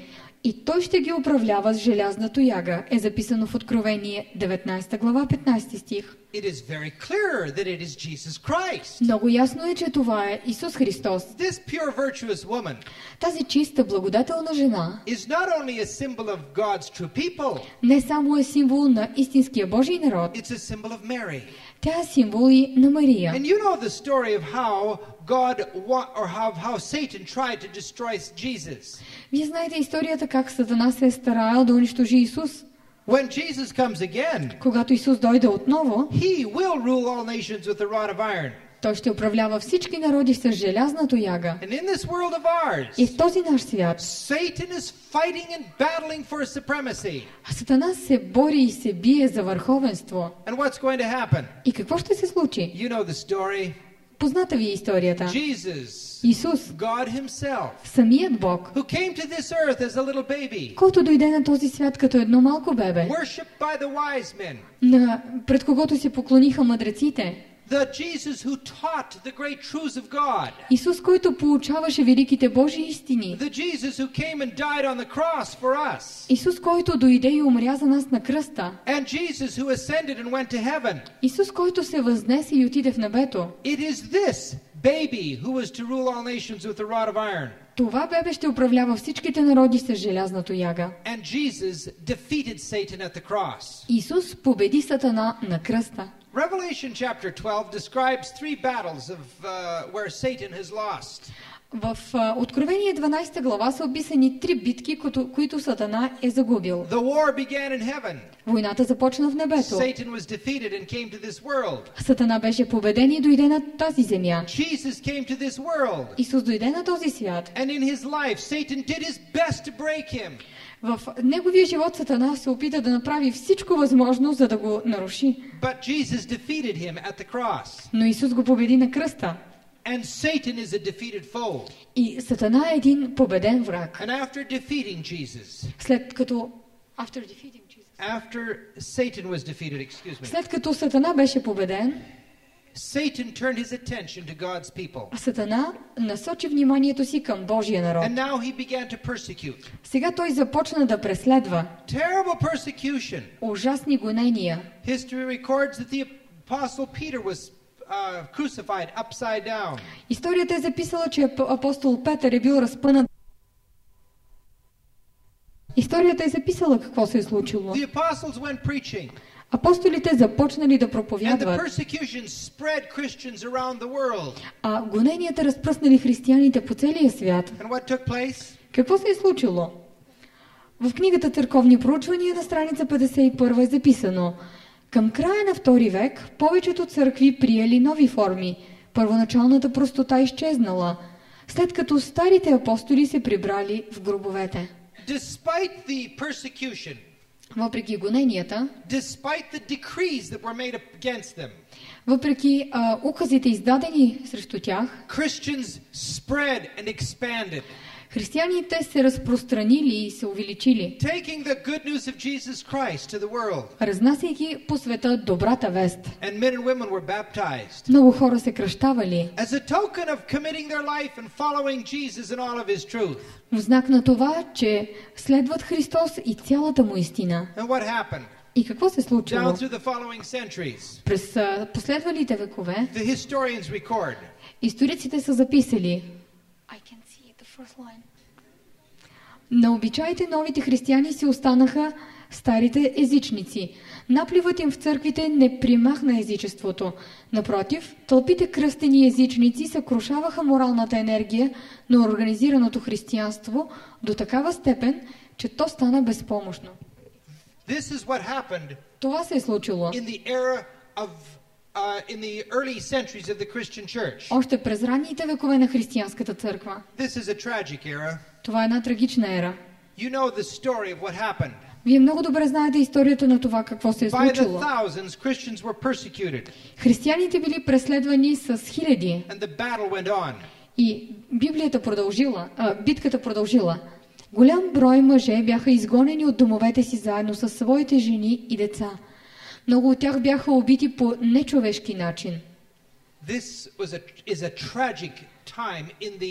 И той ще ги управлява с желязна тояга, е записано в Откровение деветнадесета глава, петнадесети стих. It is very clear that it is Jesus Christ. Много ясно е, че това е Исус Христос. This pure virtuous woman Тази чиста, благодателна жена is not only a symbol of God's true people, не само е символ на истинския Божий народ, it's a symbol of Mary. тя е символ и на Мария. And you know the story of how God wa- or how, how Satan tried to destroy Jesus. Вие знаете историята как Сатана се е стараял да унищожи Исус. When Jesus comes again, Когато Исус дойде отново, he will rule all nations with a rod of iron. той ще управлява всички народи с желязна тояга. And in this world of И ours, в този наш свят Satan is fighting and battling for supremacy. Сатана се бори и се бие за върховенство. And what's going to happen? И какво ще се случи? You know the story. Позната ви е историята. Jesus, Исус, God himself, самият Бог, who came to this earth as a little baby, който дойде на този свят като едно малко бебе, worshipped by the wise men, на, пред когото се поклониха мъдреците. the Jesus who taught the great truths of God, Исус, който получаваше великите Божии истини. the Jesus who came and died on the cross for us, Исус, който дойде и умря за нас на кръста. and Jesus who ascended and went to heaven. Исус, който се възнесе и отиде в небето. It is this baby who was to rule all nations with a rod of iron. Това бебе ще управлява всичките народи с желязна тояга. And Jesus defeated Satan at the cross. Исус победи Сатана на кръста. Revelation chapter twelve describes three battles of uh, where Satan has lost. В а, Откровение дванадесета глава са описани три битки, които, които Сатана е загубил. The war began in heaven. Войната започна в небето. Satan was defeated and came to this world. Сатана беше победен и дойде на тази земя. Jesus came to this world. Исус дойде на този свят. And in his life, Satan did his best to break him. В неговия живот Сатана се опита да направи всичко възможно, за да го наруши. But Jesus defeated him at the cross. Но Исус го победи на кръста. And Satan is a defeated foe. И Сатана е един победен враг. And after defeating Jesus, След като After defeating Jesus. after Satan was defeated, excuse me, След като Сатана беше победен, Satan turned his attention to God's people. Сатана насочи вниманието си към Божия народ. And now he began to persecute. Сега той започна да преследва. Terrible persecution. Ужасни гонения. History records that the apostle Peter was uh, crucified upside down. Историята е записала, че ап- апостол Петър е бил разпънат. Историята е записала какво се е случило. The apostles went preaching, Апостолите започнали да and the проповядват, persecution spread Christians around the world. а гоненията разпръснали християните по целия свят. And what took place? Какво се е случило? В книгата Църковни проучвания на страница петдесет и първа е записано: към края на втори век повечето църкви приели нови форми. Първоначалната простота изчезнала, след като старите апостоли се прибрали в гробовете. Despite the persecution, Въпреки гоненията, despite the decrees that were made against them, въпреки а, указите издадени срещу тях, Christians spread and expanded, християните се разпространили и се увеличили, taking the good news of Jesus Christ to the world. разнасяйки по света добрата вест. And men and women were baptized Много хора се кръщавали. as a token of committing their life and following Jesus and all of his truth. В знак на това, че следват Христос и цялата му истина. And what happened? И какво се случило? Down through the following centuries, През а, последвалите векове the historians record историците са записали: I can see the first line. На обичаите новите християни си останаха старите езичници. Напливът им в църквите не примахна езичеството. Напротив, тълпите кръстени езичници съкрушаваха моралната енергия на организираното християнство до такава степен, че то стана безпомощно. this is what happened Това се е случило in the era of uh, in the early centuries of the Christian church. още през ранните векове на християнската църква. This is a tragic era. Това е една трагична ера. You know the story of what happened. Вие много добре знаете историята на това какво се е By the случило. thousands, Christians were persecuted, Християните били преследвани с хиляди and the battle went on. и Библията продължила, а, битката продължила. Голям брой мъже бяха изгонени от домовете си заедно с своите жени и деца. Много от тях бяха убити по нечовешки начин. This was a, is a tragic time in the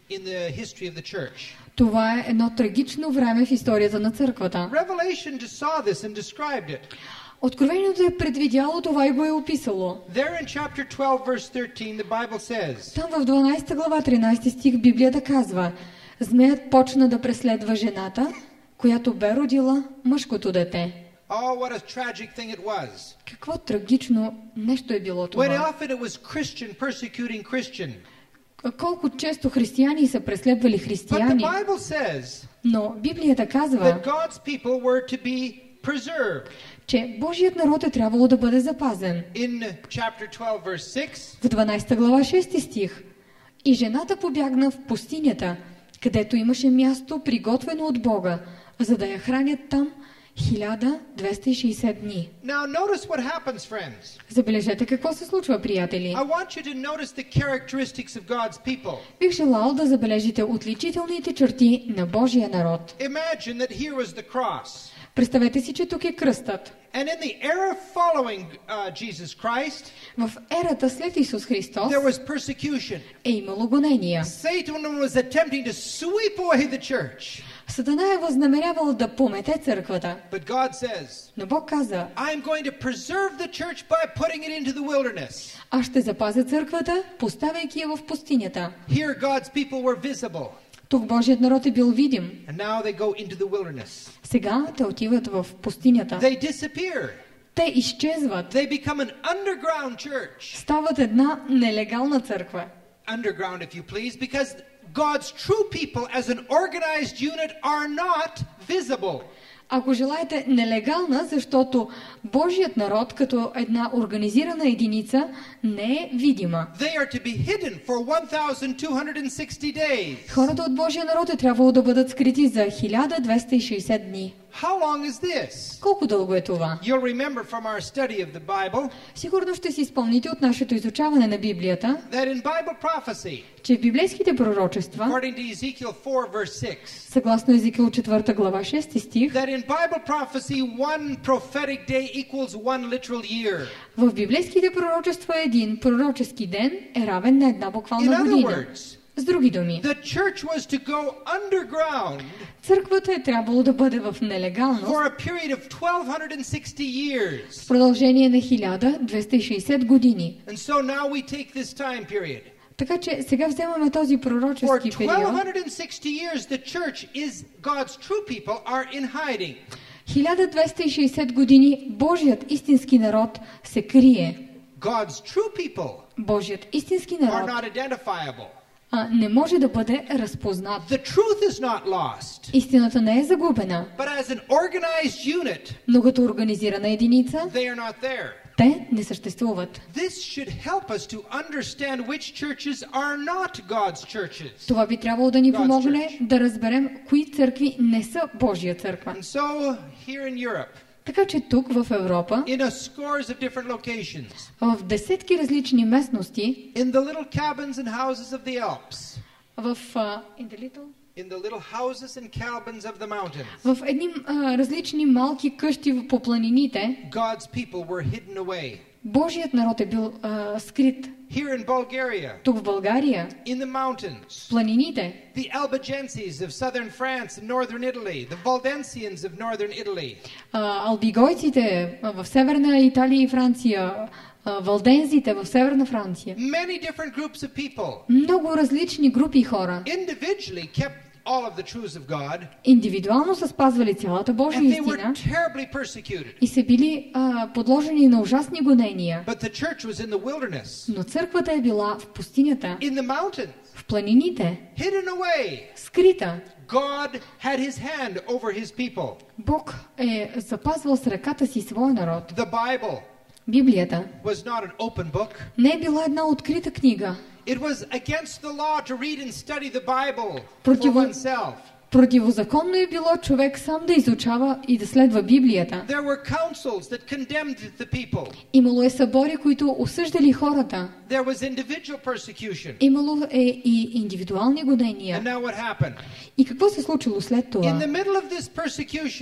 in the history of the church. Това е едно трагично време в историята на църквата. Revelation just saw this and described it. Откровението е предвидяло това и го е описало. There in chapter twelve verse thirteen the Bible says. Там в дванадесета глава тринадесети стих Библията казва: Змеят почна да преследва жената, която бе родила мъжкото дете. Oh, what a tragic thing it was. Какво трагично нещо е било When това. often it was Christian persecuting Christian. Колко често християни са преследвали But the християни. Bible says Но Библията казва, that God's people were to be preserved. че Божият народ е трябвало да бъде запазен. In chapter twelve verse six, В дванадесета глава шести стих: И жената побягна в пустинята, където имаше място приготвено от Бога, за да я хранят там хиляда двеста и шейсет дни. now notice what happens, friends. Забележете какво се случва, приятели. I want you to notice the characteristics of God's people. Бих желал да забележите отличителните черти на Божия народ. Imagine that here was the cross. Представете си, че тук е кръстът. And in the era following uh, Jesus Christ, В ерата след Исус Христос there was persecution. е имало гонения. Satan was attempting to sweep away the church. Сатана е възнамерявал да помете църквата. But God says, Но Бог каза: I'm going to preserve the church by putting it into the wilderness. Аз ще запазя църквата, поставяйки я в пустинята. Here God's people were visible. Тук Божият народ е бил видим. And now they go into the wilderness. Сега те отиват в пустинята. They disappear. Те изчезват. They become an underground church. Стават една нелегална църква. Underground, if you please, because God's true people as an organized unit are not visible. Ако желаете нелегална, защото Божият народ като една организирана единица не е видима. They are to be hidden for one thousand two hundred sixty days. Хората от Божия народ е трябвало да бъдат скрити за хиляда двеста и шейсет дни. How long is this? Колко дълго е това? You'll remember from our study of the Bible Сигурно ще си спомните от нашето изучаване на Библията, that in Bible prophecy, че в библейските пророчества, according to Ezekiel four verse six, съгласно Езекил четвърта глава шести стих, that in Bible prophecy one prophetic day equals one literal year. в библейските пророчества един пророчески ден е равен на една In буквална other година. words, С други думи, the church was to go underground църквата е трябвало да бъде в нелегалност for a period of twelve sixty в years. продължение на хиляда двеста и шейсет години. And so now we take this time period. Така че сега вземаме този For пророчески период. twelve sixty years the church is God's true people are in hiding. хиляда двеста и шейсет години Божият истински народ се крие. God's true people Божият истински are народ not identifiable. а, не може да бъде разпознат. The truth is not lost, Истината не е загубена, but as an organized unit, но като организирана единица, they are not there. те не съществуват. This should help us to understand which churches are not God's churches. Това би трябвало да ни God's помогне church. да разберем кои църкви не са Божия църква. And so here in Europe, Така че тук в Европа, in a scores of different locations, в десетки различни местности, in the little cabins and houses of the Alps, в, а, in the little- in the little houses and cabins of the mountains, в едни а, различни малки къщи по планините, God's people were hidden away. Божият народ е бил а, скрит. Here in Bulgaria, Тук в България, in the mountains, планините, the Albigenses of southern France and northern Italy, the Valdensians of northern Italy, а, албигойците а, в Северна Италия и Франция, а, валдензите в Северна Франция. many different groups of people Много различни групи хора. individually kept all of the truths of God, Индивидуално са спазвали цялата Божия and they were истина terribly persecuted. и са били а, подложени на ужасни гонения. But the church was in the wilderness, Но църквата е била в пустинята, in the mountains, в планините, hidden away. скрита. God had his hand over his people. Бог е запазвал с ръката си своя народ. The Bible Библията was not an open book. не е била една открита книга. It was against the law to read and study the Bible for Противо- oneself. Противозаконно е било човек сам да изучава и да следва Библията. There were councils that condemned the people. Имало е събори, които осъждали хората. There was individual persecution. Имало е и индивидуални And гонения. now what happened? И какво се случило след In това? the middle of this persecution,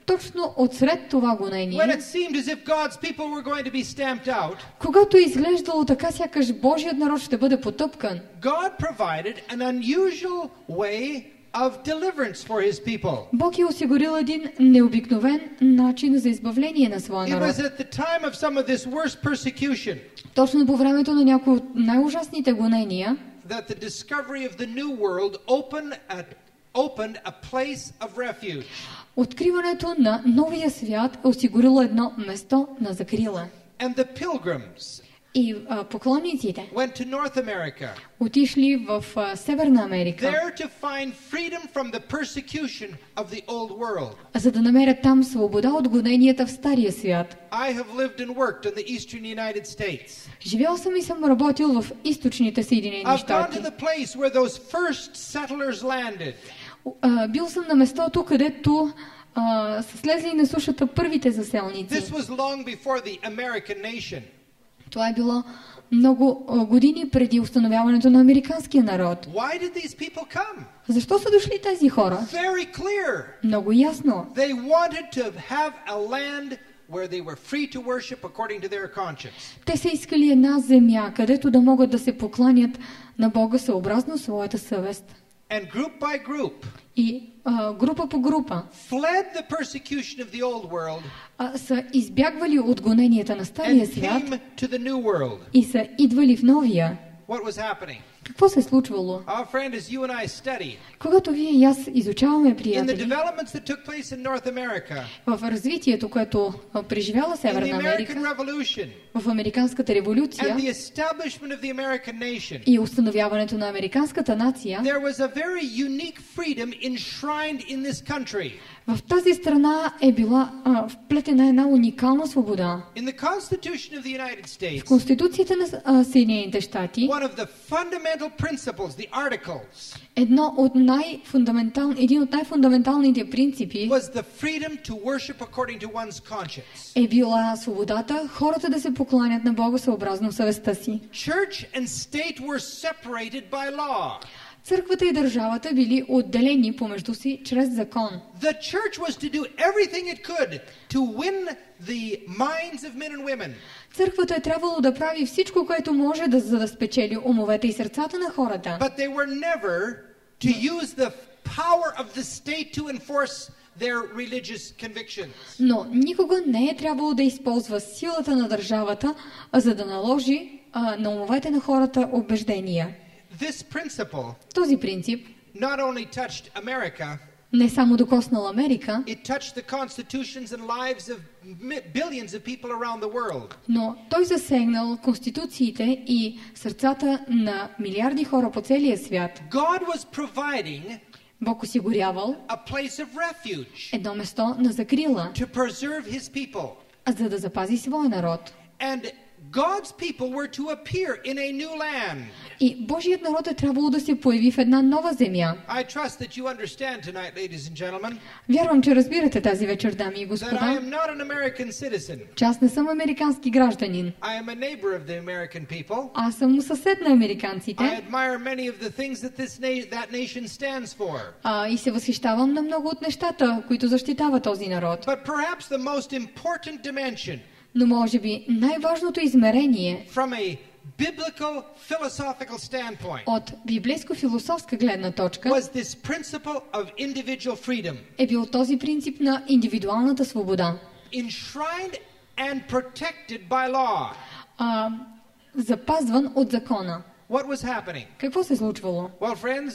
точно отсред това when гонение, it seemed as if God's people were going to be stamped out, когато е изглеждало така, сякаш Божият народ ще бъде потъпкан, God provided an unusual way of deliverance for his people. Бог е осигурил един необикновен начин за избавление на своя It was народ. at the time of some of this worst persecution Точно по времето на някои от най-ужасните гонения, that the discovery of the New World opened a, opened a place of refuge. откриването на новия свят е осигурило едно место на закрила. And the pilgrims И а, поклонниците went to North America, отишли в а, Северна Америка, there to find freedom from the persecution of the old world. за да намерят там свобода от гоненията в Стария свят. I have lived and worked in the eastern United States. Живял съм и съм работил в източните Съединени I've gone щати. to the place where those first settlers landed. А, бил съм на местото, където а, са слезли на сушата първите заселници. This was long before the American nation. Това е било много а, години преди установяването на американския народ. Why did these people come? Защо са дошли тези хора? Very clear. Много ясно. They wanted to have a land where they were free to worship according to their conscience. Те са искали една земя, където да могат да се покланят на Бога съобразно своята съвест. And group by group И а, група по група fled the persecution of the old world а, са избягвали от гоненията на Стария and свят came to the new world. и са идвали в новия. What was happening? Какво се е случвало? Our friend, as you and I study, Когато вие и аз изучаваме, in the приятели, developments that took place in North America, в развитието, което а, преживяла in the Северна American Америка, Revolution, в Американската революция and the establishment of the American nation, и установяването на американската нация, there was a very unique freedom enshrined in this country. в тази страна е била а, вплетена една уникална свобода. In the Constitution of the United В States, Конституцията на а, Съединените щати, one of the fundamental principles, the articles, едно от най-фундаментал, един от най-фундаменталните принципи was the freedom to worship according to one's conscience. е била свободата хората да се покланят на Бога съобразно съвестта си. Church and state were separated by law. Църквата и държавата били отделени помежду си чрез закон. The church was to do everything it could to win the minds of men and women. Църквата е трябвало да прави всичко, което може, да, за да спечели умовете и сърцата на хората. But they were never to use the power of the state to enforce their religious convictions. Но никога не е трябвало да използва силата на държавата, а за да наложи а, на умовете на хората убеждения. This principle Този принцип not only touched America, не само докоснал Америка, it touched the constitutions and lives of mi- billions of people around the world. но той засегнал конституциите и сърцата на милиарди хора по целия свят. God was providing Бог осигурявал a place of refuge едно место на закрила, to preserve his people. а за да запази своя народ. And God's people were to appear in a new land. И Божият народ е трябвало да се появи в една нова земя. I trust that you understand tonight, ladies and gentlemen, Вярвам, че разбирате тази вечер, дами и that I господа, am not an American citizen. че аз не съм американски гражданин. I am a neighbor of the American people. Аз съм съсед на американците I admire many of the things that this na- that nation stands for. а, и се възхищавам на много от нещата, които защитава този народ. But perhaps the most important dimension Но може би най-важното измерение from a biblical philosophical standpoint от библейско-философска гледна точка was this principle of individual freedom, е бил този принцип на индивидуалната свобода, enshrined and protected by law. а, запазван от закона. What was happening? Какво се случвало? Well, friends,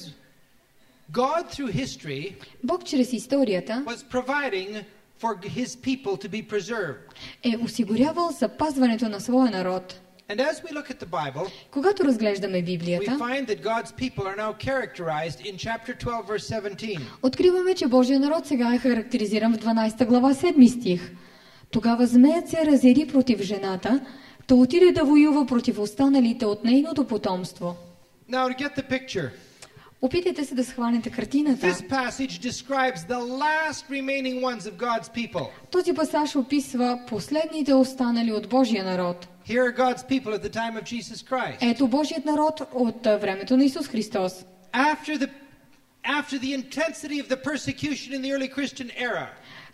God through history Бог чрез историята was providing for his people to be preserved. е осигурявал запазването на своя народ. And as we look at the Bible, Когато разглеждаме we Библията, find that God's people are now characterized in chapter twelve, verse seventeen. откриваме, че Божия народ сега е характеризиран в дванадесета глава, седми стих. Тогава змеят се разяри против жената, та отиде да воюва против останалите от нейното потомство. Now to get the picture, Опитайте се да схванете картината. this passage describes the last remaining ones of God's people. Този пасаж описва последните останали от Божия народ. Here are God's people at the time of Jesus Christ. Ето Божият народ от а, времето на Исус Христос. After the after the intensity of the persecution in the early Christian era.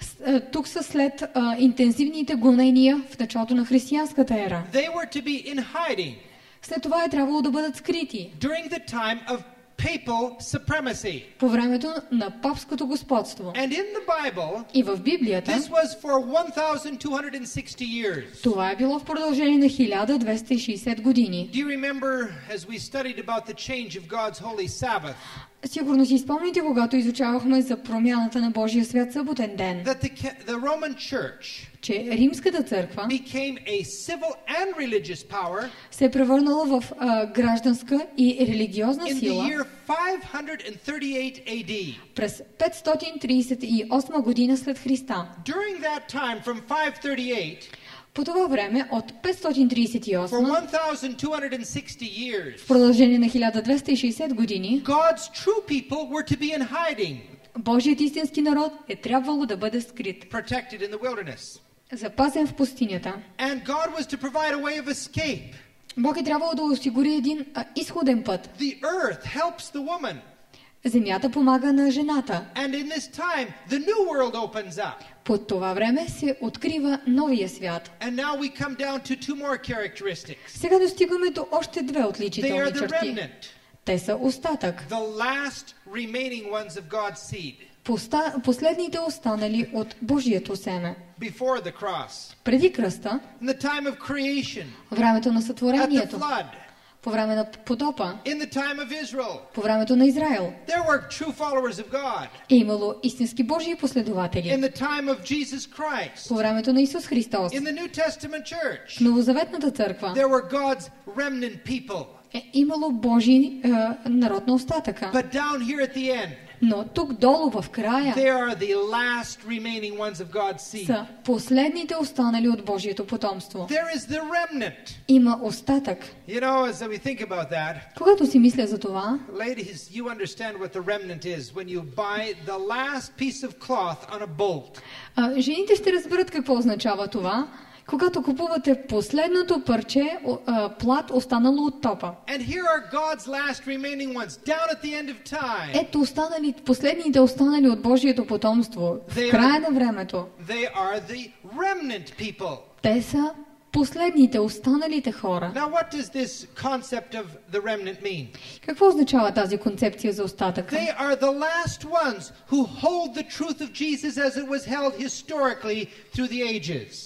Тук са след а, интензивните гонения в началото на християнската ера. They were to be in hiding. След това е трябвало да бъдат скрити. During the time of papal supremacy. По времето на папското господство. And in the Bible, и в Библията, this was for twelve sixty years. Това е било в продължение на хиляда двеста и шейсет години. Do you remember as we studied about the change of God's holy Sabbath? Сигурно си спомните, когато изучавахме за промяната на Божия свят съботен ден, That the, the Roman Church че Римската църква became a civil and religious power се е превърнала в а, гражданска и религиозна in the сила year five thirty-eight A D. през петстотин тридесет и осма година след Христа. During that time, from five thirty-eight По това време, от петстотин тридесет и for осма twelve sixty years, в продължение на хиляда двеста и шейсет години, God's true people were to be in hiding, Божият истински народ е трябвало да бъде скрит, protected in the wilderness. запазен в пустинята. And God was to provide a way of escape. Бог е трябвало да осигури един а, изходен път. The earth helps the woman. Земята помага на жената. And in this time, the new world opens up. По това време се открива новия свят. And now we come down to two more characteristics. Сега достигаме до още две They отличителни are the черти. remnant, Те са остатък. the last remaining ones of God's seed Поста... Последните останали от Божието семе. before the cross. Преди кръста, In the time of creation, времето на at the сътворението, flood, по време на потопа, in the time of Israel, по времето на Израил, there were true followers of God. е имало истински Божии последователи. In the time of Jesus Christ, По времето на Исус Христос, in the New Testament church, в Новозаветната църква, there were God's remnant people. е имало Божий е, народ на остатъка. But down here at the end, Но тук долу в края there are the last remaining ones of God's seed. са последните останали от Божието потомство. There is the remnant. Има остатък. You know, as we think about that, Когато си мисля за това, ladies, you understand what the remnant is when you buy the last piece of cloth on a bolt. а, жените ще разберат какво означава това, когато купувате последното парче а, плат, останало от топа. And here are God's last remaining ones, down at the end of time. Ето останали, последните останали от Божието потомство, в края на времето. They are the remnant people. Те са последните, останалите хора. Now, what does this concept of the remnant mean? Какво означава тази концепция за остатъка? They are the last ones who hold the truth of Jesus as it was held historically through the ages.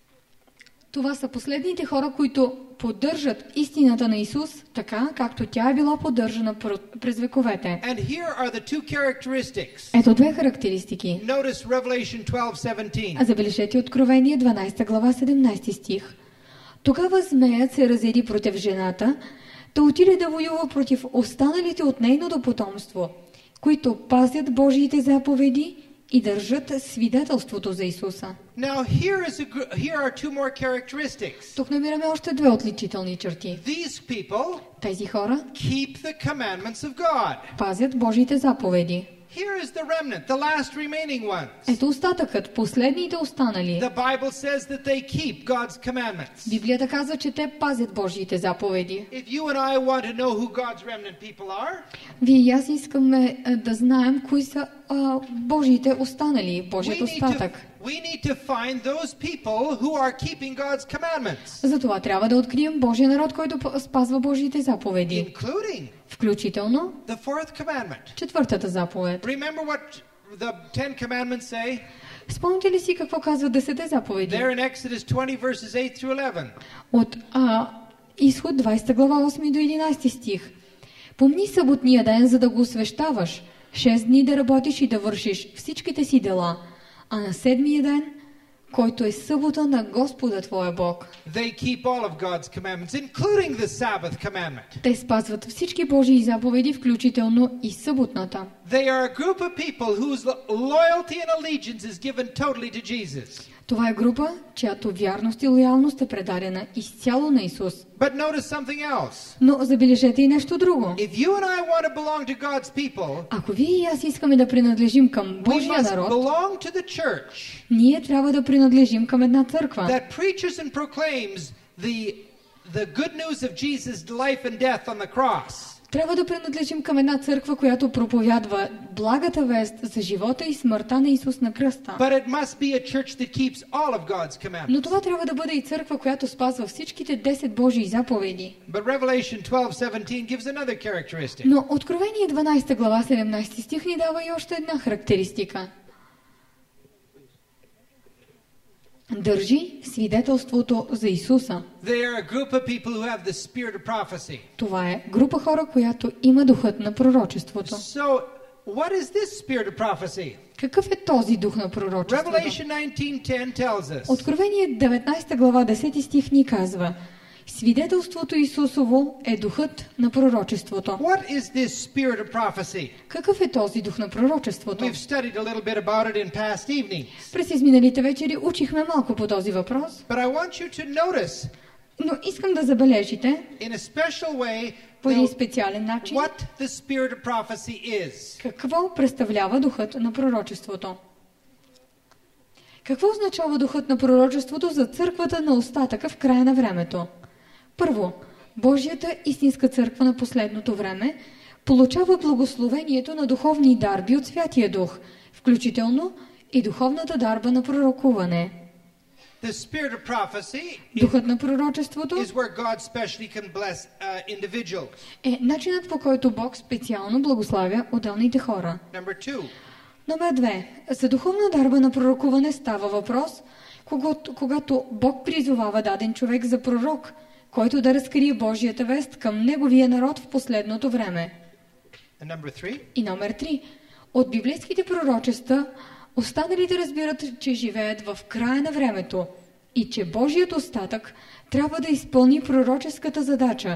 Това са последните хора, които поддържат истината на Исус, така както тя е била поддържана през вековете. And here are the two characteristics. Ето две характеристики. Notice Revelation twelve seventeen. А забележете Откровение дванадесета глава седемнадесети стих. Тогава змеят се разяри против жената, да отиде да воюва против останалите от нейното потомство, които пазят Божиите заповеди и държат свидетелството за Исуса. Now here is a gr- here are two more characteristics. Тук намираме още две отличителни черти. These people Тези хора keep the commandments of God. пазят Божиите заповеди. Here is the remnant, the last remaining ones. Ето остатъкът, последните останали. The Bible says that they keep God's commandments. Библията казва, че те пазят Божиите заповеди. If you and I want to know who God's remnant people are, Вие и аз искаме а, да знаем кои са а, Божиите останали, we Божият need, to, остатък. we need to find those people who are keeping God's commandments, Затова трябва да открием Божия народ, който п- спазва Божиите заповеди. including Включително the fourth commandment. четвъртата заповед. Remember what the Ten Commandments say? Спомните ли си какво казват десете заповеди? There in Exodus twenty, verses eight through eleven. От а, Изход двадесета глава осми до единадесети стих. Помни съботния ден, за да го освещаваш. Шест дни да работиш и да вършиш всичките си дела. А на седмия ден, който е събота на Господа твоя Бог. They keep all of God's commandments, including the Sabbath commandment. Те спазват всички Божии заповеди, включително и съботната. They are a group of people whose lo- loyalty and allegiance is given totally to Jesus. Това е група, чиято вярност и лоялност е предадена изцяло на Исус. But notice something else. Но забележете и нещо друго. If you and I want to belong to God's people, Ако вие и аз искаме да принадлежим към we Божия must народ, belong to the church ние трябва да принадлежим към една църква, that preaches and proclaims the, the good news of Jesus' life and death on the cross. Трябва да принадлежим към една църква, която проповядва благата вест за живота и смъртта на Исус на кръста. But it must be a church that keeps all of God's commandments. Но това трябва да бъде и църква, която спазва всичките десет Божии заповеди. But Revelation twelve seventeen gives another characteristic. Но Откровение дванадесета глава седемнадесети стих ни дава и още една характеристика. Държи свидетелството за Исуса. They are a group of people who have the spirit of prophecy. Това е група хора, която има духът на пророчеството. So, what is this spirit of prophecy? Какъв е този дух на пророчеството? Revelation nineteen ten tells us. Откровение деветнадесета глава десети стих ни казва: свидетелството Исусово е духът на пророчеството. What is this spirit of prophecy? Какъв е този дух на пророчеството? We've studied a little bit about it in past evenings. През изминалите вечери учихме малко по този въпрос. But I want you to notice, Но искам да забележите in a special way, по един the- специален начин what the spirit of prophecy is. какво представлява духът на пророчеството. Какво означава духът на пророчеството за църквата на остатъка в края на времето? Първо, Божията истинска църква на последното време получава благословението на духовни дарби от Святия Дух, включително и духовната дарба на пророкуване. The spirit of prophecy is, Духът на пророчеството is where God specially can bless uh, individuals. е начинът, по който Бог специално благославя отделните хора. Number two, Номер две. За духовна дарба на пророкуване става въпрос, когато, когато Бог призовава даден човек за пророк, който да разкрие Божията вест към неговия народ в последното време. and number three, И номер три. От библейските пророчества останалите разбират, че живеят в края на времето и че Божият остатък трябва да изпълни пророческата задача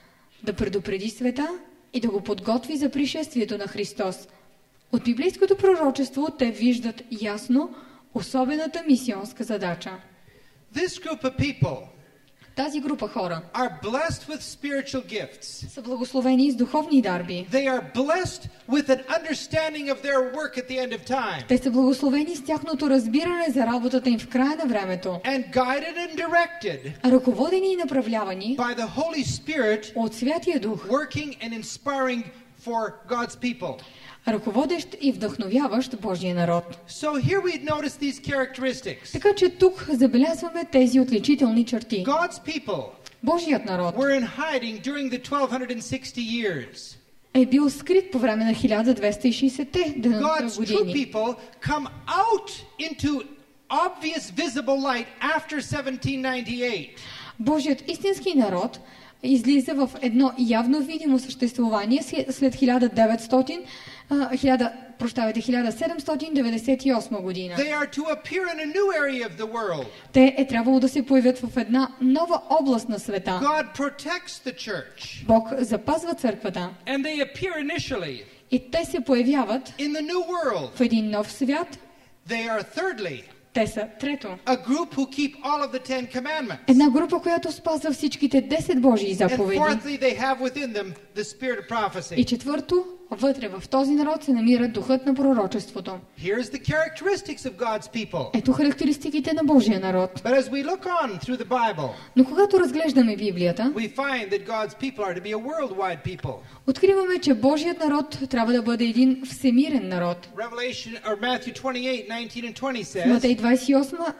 да предупреди света и да го подготви за пришествието на Христос. От библейското пророчество те виждат ясно особената мисионска задача. this group of people Тази група хора are blessed with spiritual gifts. са благословени с духовни дарби. They are blessed with an understanding of their work at the end of time. Те са благословени с тяхното разбиране за работата им в края на времето, And guided and directed ръководени и направлявани by the Holy Spirit от Святия Дух, working and inspiring for God's people. ръководещ и вдъхновяващ Божия народ. So here we notice these characteristics. Така че тук забелязваме тези отличителни черти. God's people Божият народ were in hiding during the twelve sixty years. е бил скрит по време на хиляда двеста и шейсетте God's true години. people come out into obvious visible light after seventeen ninety-eight. Божият истински народ излиза в едно явно видимо съществувание след хиляда деветстотин, а, хиляда, прощавайте, хиляда седемстотин деветдесет и осма година. They are to appear in a new area of the world. Те е трябвало да се появят в една нова област на света. God protects the church. Бог запазва църквата And they appear initially и те се появяват in the new world. в един нов свят. They are thirdly Те са трето. a group who keep all of the Ten Commandments. Една група, която спазва всичките десет Божии And заповеди. fourthly, they have within them the spirit of И prophecy. четвърто, вътре в този народ се намира духът на пророчеството. Here's the characteristics of God's people. Ето характеристиките на Божия народ. But as we look on through the Bible, Но когато разглеждаме Библията, we find that God's people are to be a worldwide people. откриваме, че Божият народ трябва да бъде един всемирен народ. Revelation or Matthew twenty-eight, nineteen and twenty В says, Матей двадесет и осма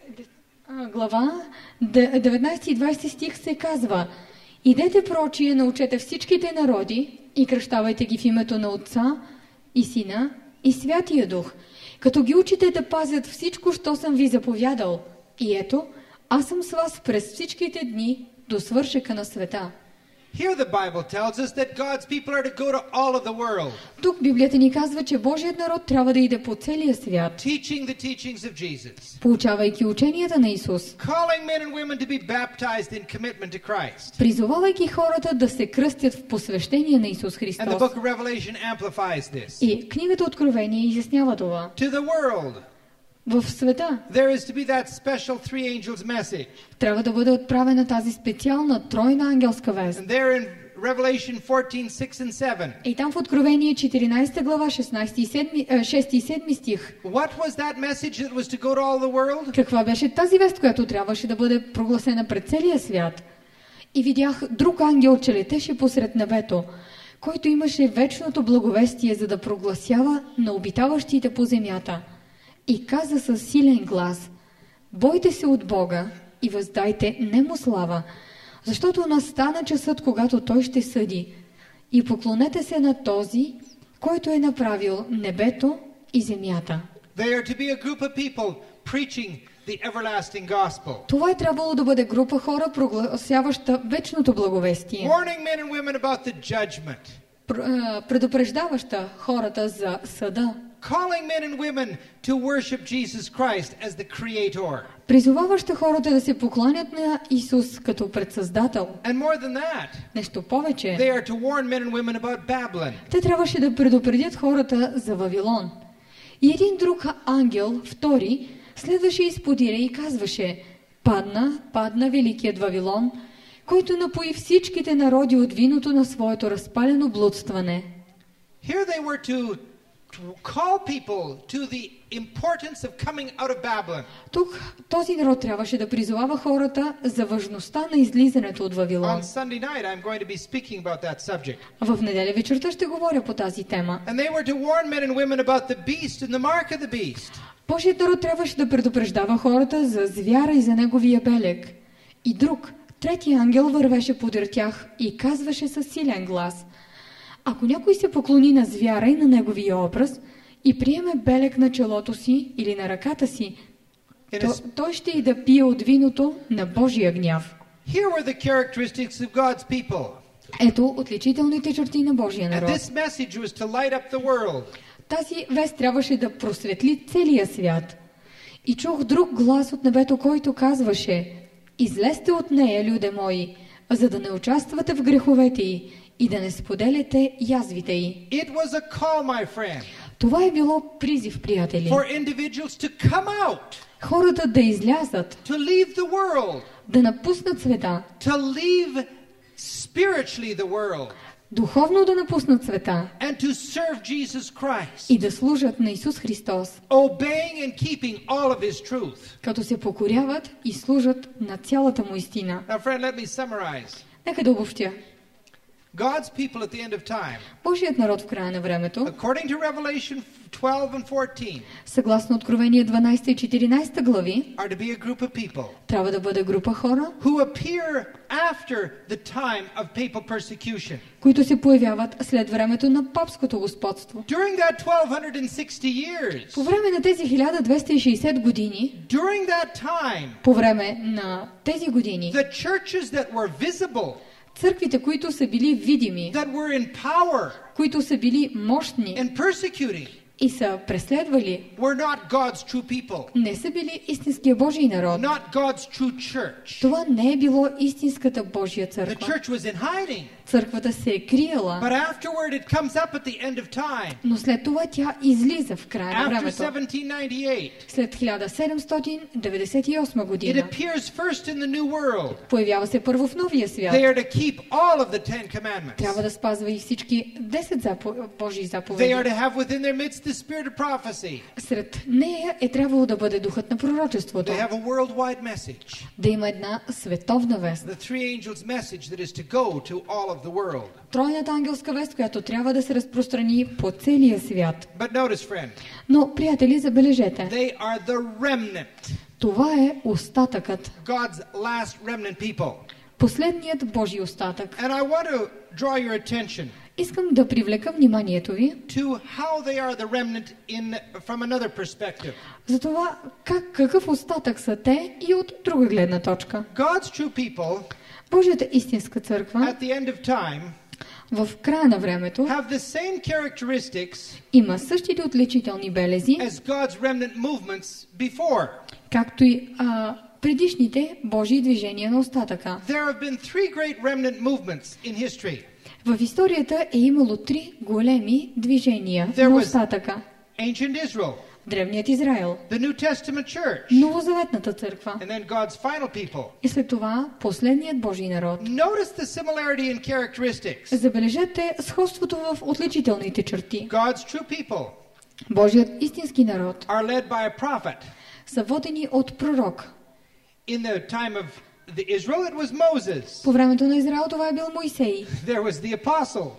а, глава, де- деветнадесети и двадесети стих се казва: идете прочи и научете всичките народи и кръщавайте ги в името на Отца и Сина и Святия Дух, като ги учите да пазят всичко, що съм ви заповядал. И ето, аз съм с вас през всичките дни до свършека на света. here the Bible tells us that God's people are to go to all of the world, Тук Библията ни казва, че Божият народ трябва да иде по целия свят, teaching the teachings of Jesus, получавайки ученията на Исус, calling men and women to be baptized in commitment to Christ. призовавайки хората да се кръстят в посвещение на Исус And the Христос. book of Revelation amplifies this. И книгата Откровение изяснява това. To the world, В света there is to be that special three angels message. трябва да бъде отправена тази специална тройна ангелска вест. And there in Revelation fourteen, six and seven, И там в Откровение четиринадесета глава, шестнадесети и седми, е, шести и седми стих. what was that message that was to go to all the world? Каква беше тази вест, която трябваше да бъде прогласена пред целия свят? И видях друг ангел, че летеше посред небето, който имаше вечното благовестие, за да прогласява на обитаващите по земята. И каза със силен глас: бойте се от Бога и въздайте нему слава, защото настана часът, когато Той ще съди. И поклонете се на този, който е направил небето и земята. They are to be a group of people preaching the everlasting gospel. Това е трябвало да бъде група хора, прогласяваща вечното благовестие. Warning men and women about the judgment. Предупреждаваща хората за съда. Calling men and women to worship Jesus Christ as the creator. Призоваваща хората да се поклонят на Исус като предсъздател. And more than that, Нещо повече. they are to warn men and women about Babylon. Те трябваше да предупредят хората за Вавилон. И един друг ангел, втори, следваше изпод Ире и казваше: падна, падна великият Вавилон, който напои всичките народи от виното на своето разпалено блудстване. Here they were to to call people to the importance of coming out of Babylon. Тук този народ трябваше да призовава хората за важността на излизането от Вавилон. On Sunday night I'm going to be speaking about that subject. В неделя вечерта ще говоря по тази тема. And they were to warn men and women about the beast and the mark of the beast. Божият народ трябваше да предупреждава хората за звяра и за неговия белег. И друг, трети ангел вървеше подир тях и казваше със силен глас: ако някой се поклони на звяра и на неговия образ и приеме белег на челото си или на ръката си, то, той ще и да пие от виното на Божия гняв. Here were the characteristics of God's people. Ето отличителните черти на Божия And народ. this message was to light up the world. Тази вест трябваше да просветли целия свят. И чух друг глас от небето, който казваше: излезте от нея, люде мои, за да не участвате в греховете й и да не споделяте язвите й. It was a call, my friend, Това е било призив, приятели. for individuals to come out, Хората да излязат, to leave the world, да напуснат света, to leave spiritually the world, духовно да напуснат света and to serve Jesus Christ, и да служат на Исус Христос, obeying and keeping all of His truth. като се покоряват и служат на цялата му истина. Now, friend, let me summarize. Нека да обобщя. God's people at the end of time, Божият народ в края на времето, according to Revelation twelve and fourteen, съгласно Откровение дванадесета и четиринадесета глави, are to be a group of people трябва да бъде група хора, who appear after the time of papal persecution. които се появяват след времето на папското господство. During that twelve sixty years, По време на тези хиляда двеста и шейсет години, during that time, по време на тези години, the churches that were visible, църквите, които са били видими, that were in power които са били мощни and persecuting, и са преследвали, were not God's true people, не са били истинския Божий народ. not God's true church. Това не е било истинската Божия The църква. church was in hiding, Църквата се е криела, but afterward it comes up at the end of time. но след това тя излиза в края на After времето. seventeen ninety-eight, След хиляда седемстотин деветдесет и осма it година. appears first in the New World. Появява се първо в новия свят. They are to keep all of the Ten Commandments. Трябва да спазва и всички десет запо... Божии They заповеди. are to have within their midst the spirit of prophecy. Сред нея е трябвало да бъде духът на пророчеството. They have a worldwide message. Да има една световна вест. The three angels' message that is to go to all of the world. Тройната ангелска вест, която трябва да се разпространи по целия свят. But notice, friend, Но, приятели, забележете, they are the remnant, това е остатъкът. God's last remnant people. Последният Божий остатък. And I want to draw your attention Искам да привлека вниманието ви to how they are the remnant in from another perspective. за това как, какъв остатък са те и от друга гледна точка. God's true people Божията истинска църква at the end of time в края на времето have the same characteristics има същите отличителни белези, as God's remnant movements before. както и а, предишните Божии движения на остатъка. There have been three great remnant movements in history. В историята е имало три големи движения There на was- остатъка. Ancient Israel, Древният Израел, the New Testament church, Новозаветната църква and then God's final people. и след това последният Божий народ. Notice the similarity in characteristics. Забележете сходството в отличителните черти. God's true people Божият истински народ are led by a prophet. са водени от пророк. In the time of the Israel, it was Moses. По времето на Израел това е бил Моисей. There was the apostles.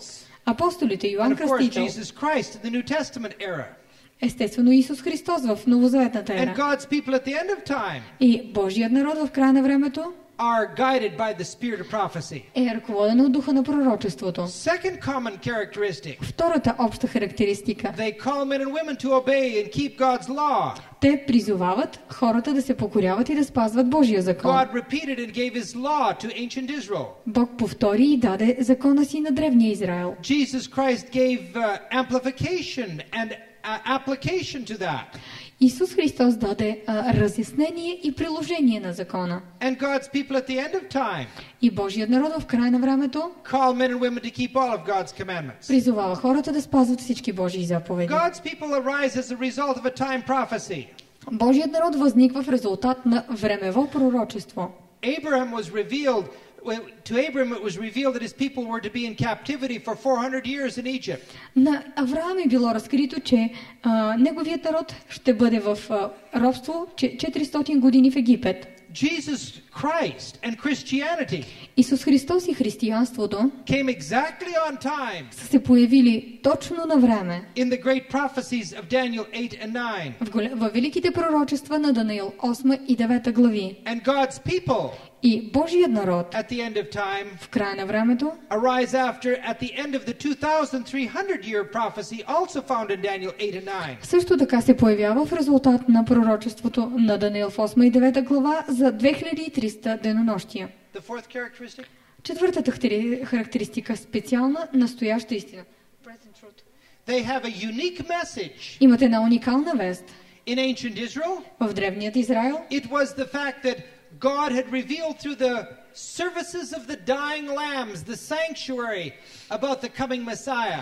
Апостолите, And Йоан of course, Кръстител, Jesus Christ in the New Testament era. естествено Исус Христос в Новозаветната And ера. God's people at the end of time И Божият народ в края на времето are guided by the spirit of prophecy. е ръководен от духа на пророчеството. Second common characteristic, Втората обща характеристика. they call men and women to obey and keep God's law. Те призовават хората да се покоряват и да спазват Божия закон. God repeated and gave his law to ancient Israel. Бог повтори и даде закона си на древния Израел. Jesus Christ gave uh, amplification and uh, application to that. Исус Христос даде а, разяснение и приложение на закона. And God's people at the end of time И Божият народ в края на времето call men and women to keep all of God's commandments. призовава хората да спазват всички Божии заповеди. God's people arise as a result of a time prophecy. Божият народ възниква в резултат на времево пророчество. Abraham was revealed to Abraham it was revealed that his people were to be in captivity for four hundred years in Egypt. На Авраам е било разкрито, че а, неговият народ ще бъде в а, робство че- четиристотин години в Египет. Jesus Christ and Christianity Исус Христос и християнството came exactly on time са се появили точно на време in the great prophecies of Daniel eight and nine. в, голе... в великите пророчества на Даниил осма и девета глави. And God's people И Божият народ at the end of time в края на времето arise after at the end of the two thousand three hundred year prophecy also found in Daniel eight and nine. също така се появява в резултат на пророчеството на Даниил в осма и девета глава за две хиляди и триста денонощия. The fourth characteristic, Четвъртата хтери- характеристика – специална настояща истина. they have a unique message. Имат една уникална вест. In ancient Israel, В древният Израел it was the fact that God had revealed through the services of the dying lambs, the sanctuary, about the coming Messiah.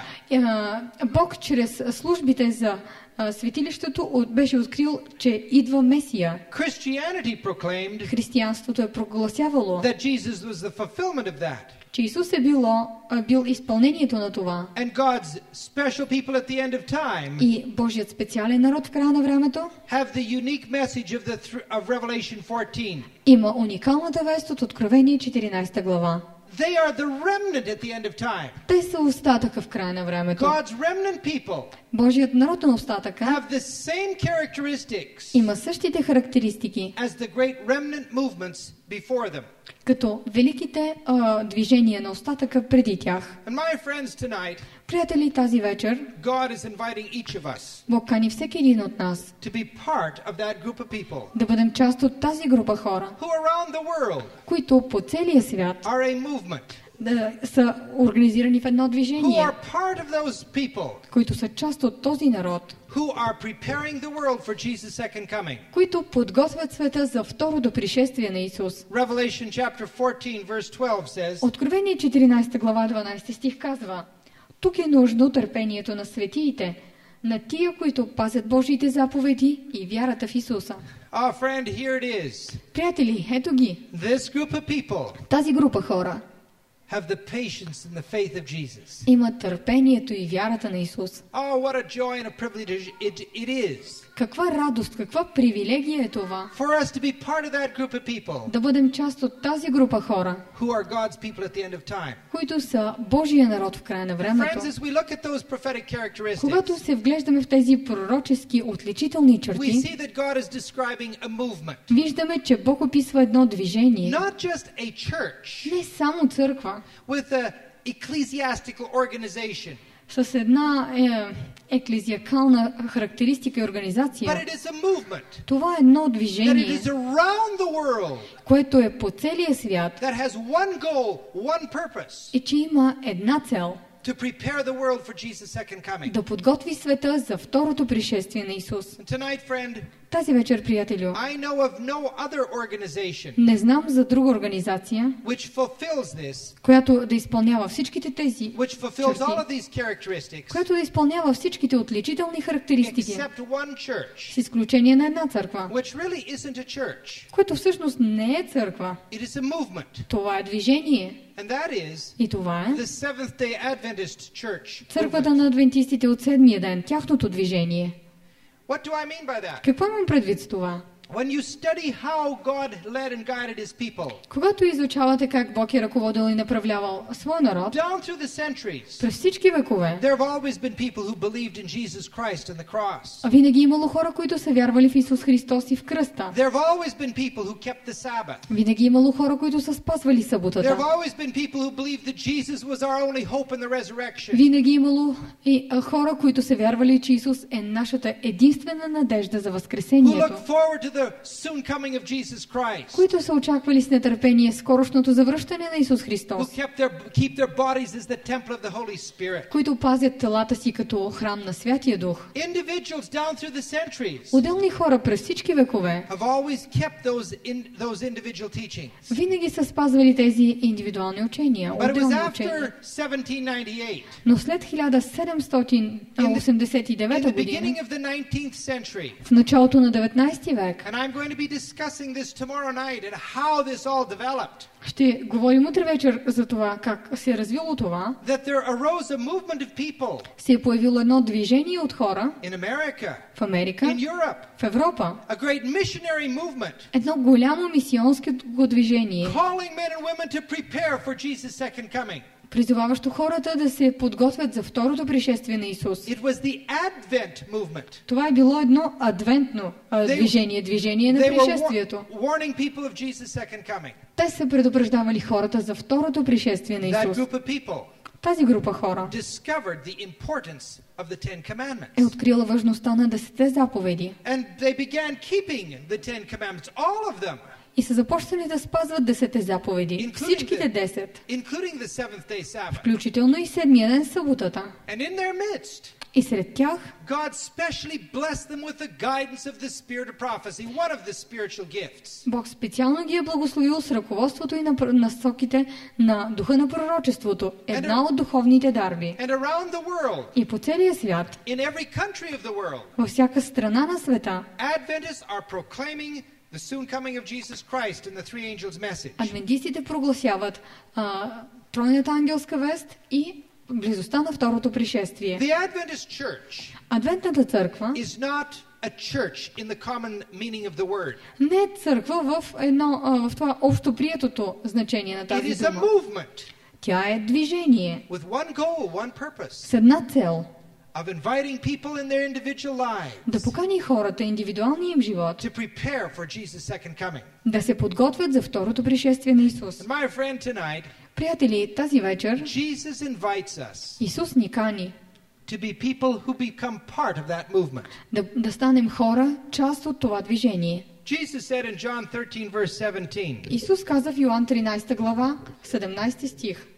е, Бог чрез службите за а, светилището от- беше открил, че идва Месия. Christianity proclaimed Християнството е прогласявало, that Jesus was the fulfillment of that. че Исус е било, а, бил изпълнението на това. And God's special people at the end of time И Божият специален народ в края на времето have the unique message of the thr- of Revelation fourteen. има уникалната вест от Откровение четиринадесета глава. They are the remnant at the end of time. Те са остатъка в края на времето. God's remnant people Божият народ на остатъка have the same characteristics има същите характеристики, as the great remnant movements before them. като великите а, движения на остатъка преди тях. And my friends, tonight, Приятели, тази вечер God is inviting each of us Бог кани всеки един от нас to be part of that group of people да бъдем част от тази група хора, who around the world които по целия свят are a movement, да са организирани в едно who движение, are part of those people които са част от този народ, who are preparing the world for Jesus' second coming. които подготвят света за второто пришествие на Исус. Revelation chapter fourteen verse twelve says, Откровение четиринадесета глава дванадесети стих казва: тук е нужно търпението на светиите, на тия, които пазят Божиите заповеди и вярата в Исуса. oh friend, here it is. Приятели, ето ги. This group of people Тази група хора have the patience and the faith of Jesus. имат търпението и вярата на Исус. Oh, what a joy and a privilege it, it is Каква радост, каква привилегия е това for us to be part of that group of people да бъдем част от тази група хора, who are God's people at the end of time. които са Божия народ в края на времето. Friends, as we look at those prophetic Когато characteristics, се вглеждаме в тези пророчески отличителни we черти, see that God is describing a movement, виждаме, че Бог описва едно движение, not just a church не само църква, with a ecclesiastical organization, с една е, еклезиакална характеристика и but организация. it is a movement Това е едно that it движение, is around the world което е по целия свят that has one goal, one purpose, и че има една цел – to prepare the world for Jesus' second coming. да подготви света за второто пришествие на Исус. And tonight, friend, Тази вечер, приятелю, I know of no other organization не знам за друга организация, which fulfills this, която да изпълнява всичките тези, which fulfills черти, all of these characteristics, която да изпълнява всичките отличителни характеристики, except one church, с изключение на една църква, which really isn't a church. което всъщност не е църква. It is a movement. Това е движение. And that is И това е the Seventh-day Adventist Church. църквата movement. на адвентистите от седмия ден, тяхното движение. What do I mean by that? Какво имам предвид с това? when you study how God led and guided his people, Когато изучавате как Бог е ръководил и направлявал своя народ, down through the centuries, през всички векове, there have always been people who believed in Jesus Christ and the cross. винаги е имало хора, които са вярвали в Исус Христос и в кръста. There have always been people who kept the Sabbath. Винаги е имало хора, които са спазвали There съботата. have always been people who believed that Jesus was our only hope in the resurrection. Винаги е имало и а, хора, които са вярвали, че Исус е нашата единствена надежда за Who възкресението, look forward to the soon coming of Jesus Christ. които са очаквали с нетърпение скорошното завръщане на Исус Who Христос, kept their, keep their bodies as the temple of the Holy Spirit. които пазят телата си като храм на Святия Дух. Individuals down through the centuries Отделни хора през всички векове have always kept those in those individual teachings. винаги са спазвали тези индивидуални учения, But it was отделни after учения. seventeen ninety-eight, Но след хиляда седемстотин осемдесет и in девета the година, beginning of the nineteenth century, в началото на деветнайсети век, and I'm going to be discussing this tomorrow night and how this all developed, ще говорим утре вечер за това как се е развило това, that there arose a movement of people се е появило едно движение от хора in America, в Америка, in Europe, в Европа, a great missionary movement, едно голямо мисионско движение, calling men and women to prepare for Jesus' second coming. призоваващо хората да се подготвят за второто пришествие на Исус. It was the Advent movement. Това е било едно адвентно а, They- движение, движение на They were пришествието. war- warning people of Jesus' second coming. Те са предупреждавали хората за второто пришествие на That Исус. group of people Тази група хора discovered the importance of the Ten е Commandments. открила важността на десетте заповеди And they began keeping the Ten Commandments, all of them, и са започнали да спазват десетте заповеди, including всичките the, десет, including the seventh day Sabbath. включително и седмия ден съботата. And in their midst, И сред тях God specially blessed them with the guidance of the spirit of prophecy, one of the spiritual gifts. Bог специално ги е благословил с ръководството и на пр- насоките на духа на пророчеството, една от духовните дарби. And around the world, И по целия свят, in every country of the world, във всяка страна на света, Adventists are proclaiming the soon coming of Jesus Christ and the three angels' message. адвентистите прогласяват а, тройната ангелска вест и близостта на второто пришествие. The Adventist church Адвентната църква is not a church in the common meaning of the word. не е църква в, едно, а, в това общоприетото значение на It тази is a дума. movement Тя е движение with one goal, one purpose с една цел of inviting people in their individual lives да покани хората, индивидуалния им живот, to prepare for Jesus' second coming. да се подготвят за второто пришествие на Исус. And my friend, tonight, Приятели, тази вечер Jesus invites us Исус ни кани to be people who become part of that movement. да, да станем хора, част от това движение. Jesus said in John thirteen, verse seventeen, Исус каза в Йоан тринайсета глава, седемнайсети стих: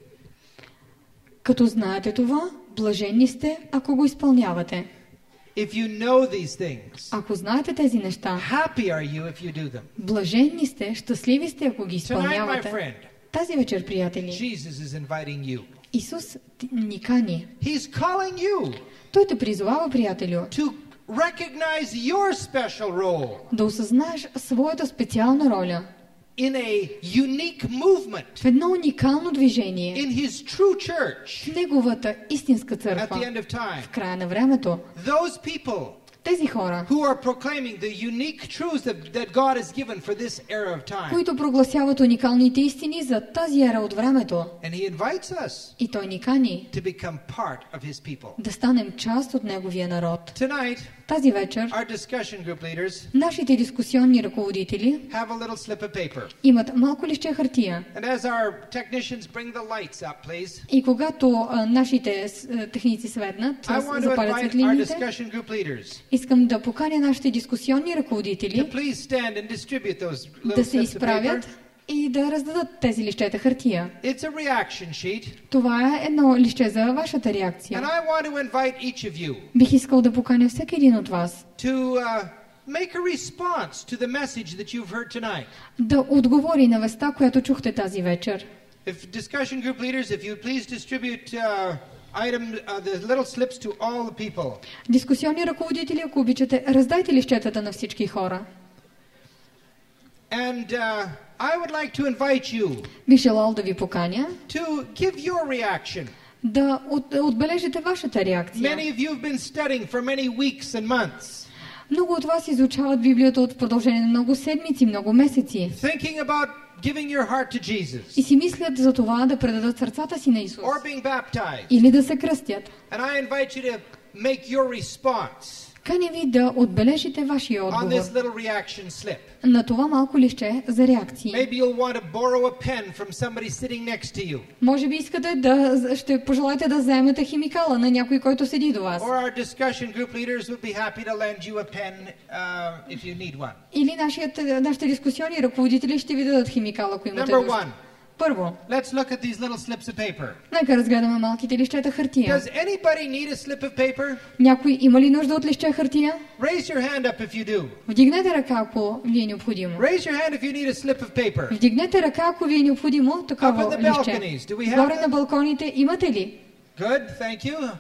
Като знаете това, блаженни сте, ако го изпълнявате. if you know these things, Ако знаете тези неща, happy are you if you do them. блаженни сте, щастливи сте, ако ги Tonight, my изпълнявате. friend, Тази вечер, приятели, Jesus is inviting you. Исус ти- ни кани. He's calling you Той те призовава, приятелю, to recognize your special role да осъзнаеш своята специална роля in a unique movement в едно уникално движение in his true church в неговата истинска at the църква end of time. в края на времето. Those people Тези хора, who are proclaiming the unique truths that, that God has given for this era of time. които прогласяват уникалните истини за тази ера от времето. And he invites us И той ни кани to become part of his people. да станем част от неговия народ. Tonight, Тази вечер our discussion group leaders нашите дискусионни ръководители have a little slip of paper. имат малко листче хартия. And as our technicians bring the lights up, please, И когато а, нашите с- а, техници светнат, I с- want to запалят invite our светлините, discussion group leaders искам да поканя нашите дискусионни to ръководители please stand and distribute those да little се slips of paper. изправят и да раздадат тези листчета хартия. It's a reaction sheet, Това е едно листче за вашата and реакция. I want to invite each of you Бих искал да поканя всеки един от вас to uh, make a response to the message that you've heard tonight. да отговори на веста, която чухте тази вечер. If discussion group leaders, if you please distribute uh, item uh, the little slips to all the people. Дискусионни ръководители, ако обичате, раздайте листчетата на всички хора. And uh, I would like to invite you Бих желал да ви поканя to give your reaction. да от, отбележите вашата реакция. Many of you have been studying for many weeks and months. Много от вас изучават Библията от продължение на много седмици, много месеци. thinking about giving your heart to Jesus, И си мислят за това да предадат сърцата си на Исус. or being baptized. Или да се кръстят. And I invite you to make your response Каня ви да отбележите вашия on отговор this little reaction slip. на това малко листче за реакции. Maybe you'll want to borrow a pen from somebody sitting next to you. Може би искате да, ще пожелаете да вземете химикала на някой, който седи до вас. Or our discussion group leaders would be happy to lend you a pen uh, if you need one. Или нашият, нашите дискусионни ръководители ще ви дадат химикал, ако имате Number нужда. one, Първо, let's look at these little slips of paper. нека разгледаме малките листчета хартия. Does anybody need a slip of paper? Някой има ли нужда от листче хартия? Raise your hand up if you do. Вдигнете ръка, ако ви е необходимо. Raise your hand if you need a slip of paper. Вдигнете ръка, ако ви е необходимо Up такова on the листче. balconies, do we have Горе на them? балконите имате ли? Good, thank you.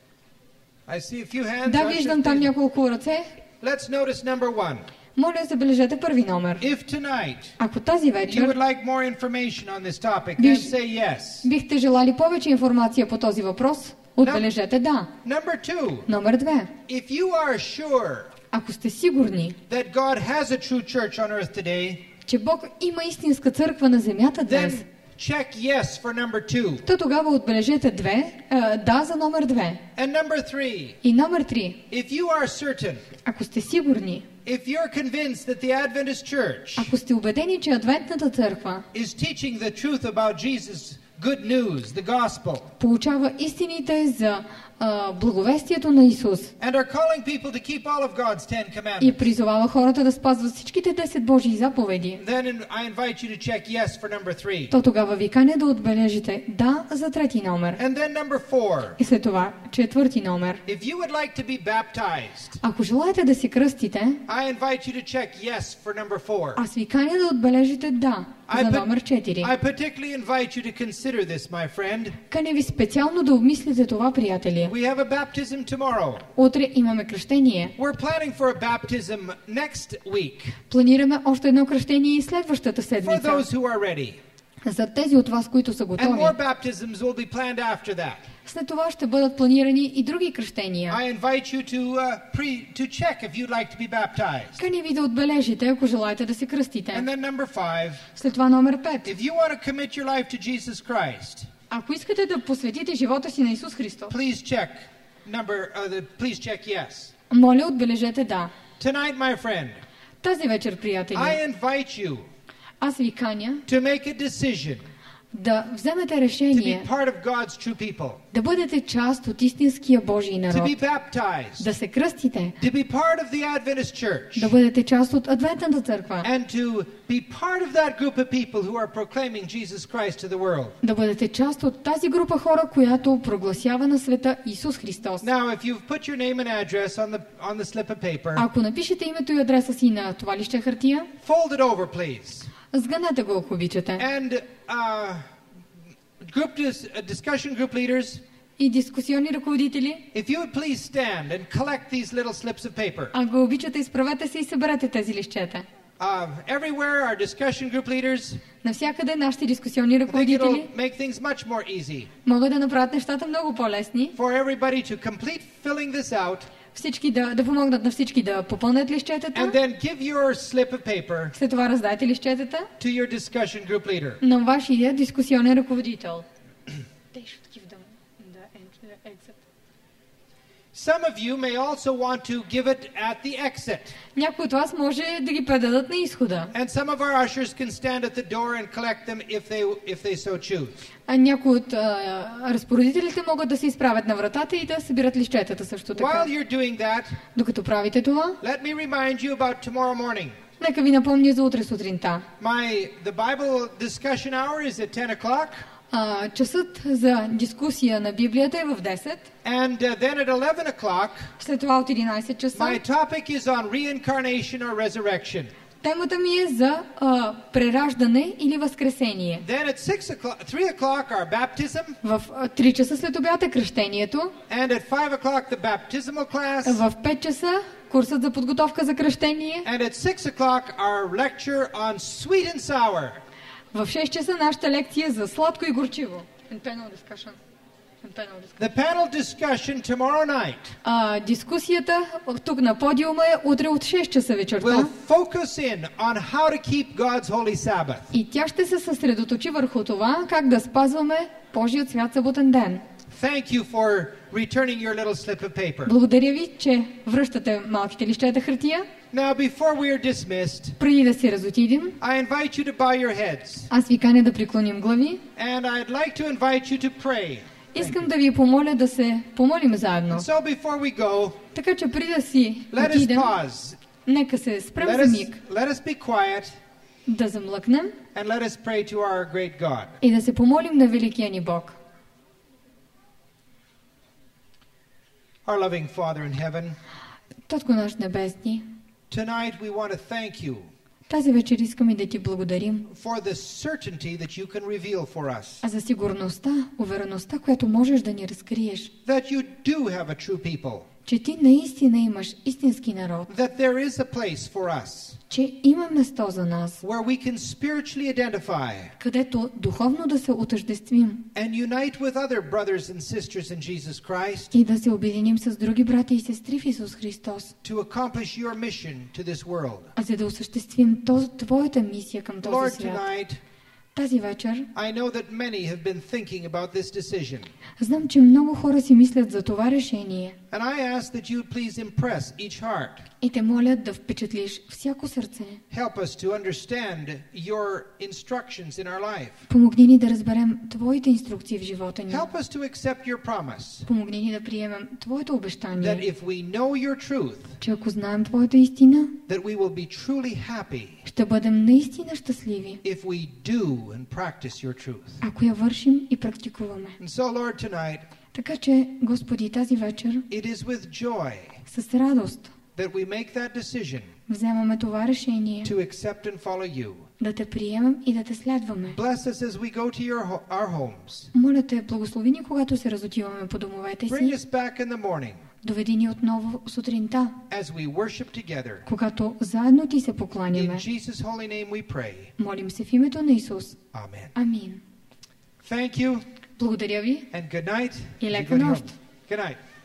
I see a few hands. Да, Ushers, виждам там please. няколко ръце. Let's notice number one. Моля, забележете първи номер. If tonight Ако тази you вечер would like more information on this topic, then Биш- say yes. бихте желали повече информация по този въпрос, отбележете да. Number two, Номер две. if you are sure Ако сте сигурни, that God has a true church on earth today, че Бог има истинска църква на земята днес, then check yes for number two. то тогава отбележете две, а, да за номер две. And number three, И номер три. if you are certain, Ако сте сигурни, if you're convinced that the Adventist church ако сте убедени, че Адвентната църква is teaching the truth about Jesus' good news, the gospel, получава истините за а, благовестието на Исус and are calling people to keep all of God's Ten и Commandments, призовава хората да спазват всичките десет Божии заповеди, then I invite you to check yes for number three. то тогава ви каня да отбележите да за трети номер. And then number four, И след това четвърти номер. if you would like to be baptized, Ако желаете да си кръстите, I invite you to check yes for number four. аз ви каня да отбележите да I, за pa- номер четири. I particularly invite you to consider this, my friend. Каня ви специално да обмислите това, приятели. We have a baptism tomorrow. Утре имаме кръщение. We're planning for a baptism next week Планираме още едно кръщение и следващата for седмица. those who are ready. За тези от вас, които са And готови. more baptisms will be planned after that. След това ще бъдат планирани и други кръщения. I invite you to uh, pre to check if you'd like to be baptized. Каня ви да отбележите, ако желаете да се кръстите. And then number five, След това номер пет. if you want to commit your life to Jesus Christ, Ако искате да посветите живота си на Исус Христос, please check number uh, the, please check yes. моля, отбележете да. Tonight, my friend, Тази вечер, приятели, I invite you аз ви каня to make a decision да вземете to be решение part of God's true people, да бъдете част от истинския Божий to народ, be baptized, да се кръстите, to be part of the Adventist church, да бъдете част от Адвентната църква, and to be part of that group of people who are proclaiming Jesus Christ to the world. да бъдете част от тази група хора, която прогласява на света Исус Христос. Now, if you've put your name and address on the on the slip of paper, Ако напишете името и адреса си на това лище хартия, fold it over, please. сгънете го, ако обичате. And uh, group dis- uh, discussion group leaders, И дискусионни ръководители, if you would please stand and collect these little slips of paper. ако обичате, изправете се и съберете тези лищета. Uh, everywhere, our discussion group leaders, Навсякъде нашите дискусионни I think ръководители it'll make things much more easy могат да направят нещата много по-лесни. for everybody to complete filling this out Всички да, да помогнат на всички да попълнят лищетата. and then give your slip of paper След това раздайте лищетата to your discussion group leader. на вашия дискусионен ръководител. Some of you may also want to give it at the exit. Някои от вас може да ги предадат на изхода. And some of our ushers can stand at the door and collect them if they if they so choose. А някои от а, разпоредителите могат да се изправят на вратата и да събират лищетата също така. While you're doing that, Докато правите това, let me remind you about tomorrow morning. нека ви напомня за утре сутринта. My the Bible discussion hour is at ten o'clock, А, часът за дискусия на Библията е в десет. and uh, then at eleven o'clock, След това от единайсет часа. my topic is on reincarnation or resurrection. Темата ми е за а, прераждане или възкресение. Then at six o'clock, three o'clock, our baptism, В а, три часа след обяд е кръщението. and at five o'clock, the baptismal class, В пет часа курсът за подготовка за кръщение. and at six o'clock, our lecture on sweet and sour. В шест часа нашата лекция за сладко и горчиво. Internal discussion. The panel discussion tomorrow night А, дискусията тук на подиума е утре от шест часа will вечерта. focus in on how to keep God's holy Sabbath. И тя ще се съсредоточи върху това, как да спазваме Божият свят съботен ден. Thank you for returning your little slip of paper. Благодаря ви, че връщате малките лищета хартия. Now, before we are dismissed, Преди да си разотидем, I invite you to bow your heads. аз ви каня да преклоним глави. And I'd like to invite you to pray. Искам да ви помоля да се помолим заедно. So before we go, Така че преди да си let us отидем, pause. нека се спрем Let за us, миг, let us be quiet да замлъкнем and let us pray to our great God. и да се помолим на великия ни Бог. Our loving Father in heaven, Татко наш небесни, tonight we want to thank you тази вечер искаме да ти благодарим for the certainty that you can reveal for us. а за сигурността, увереността, която можеш да ни разкриеш, That you do have a true people. че ти наистина имаш истински народ, That there is a place for us че има место за нас, where we can spiritually identify където духовно да се отъждествим and unite with other brothers and sisters in Jesus Christ и да се обединим с други брати и сестри в Исус Христос, to accomplish your mission to this world. а за да осъществим този, твоята мисия към този Lord, свят. tonight, Тази вечер I know that many have been thinking about this decision. знам, че много хора си мислят за това решение And I ask that you would please impress each heart. и те молят да впечатлиш всяко сърце. Help us to understand your instructions in our life. Помогни ни да разберем Твоите инструкции в живота ни. Help us to accept your promise Помогни ни да приемем Твоето that обещание, if we know your truth, че ако знаем Твоята истина, that we will be truly happy ще бъдем наистина щастливи, if we do and practice your truth. ако я вършим и практикуваме. And so, Lord, tonight, Така че, Господи, тази вечер it is with joy с радост that we make that decision вземаме това решение to accept and follow you. да те приемем и да те следваме. Bless us as we go to your ho- our homes. Моля те, благослови ни, когато се разотиваме по домовете Bring си. us back in the morning Доведи ни отново сутринта, as we worship together. когато заедно ти се In покланяме. Jesus' holy name we pray. Молим се в името на Исус. Amen. Амин. Thank you Благодаря ви and good night. и You лека go to your нощ. home. Good night.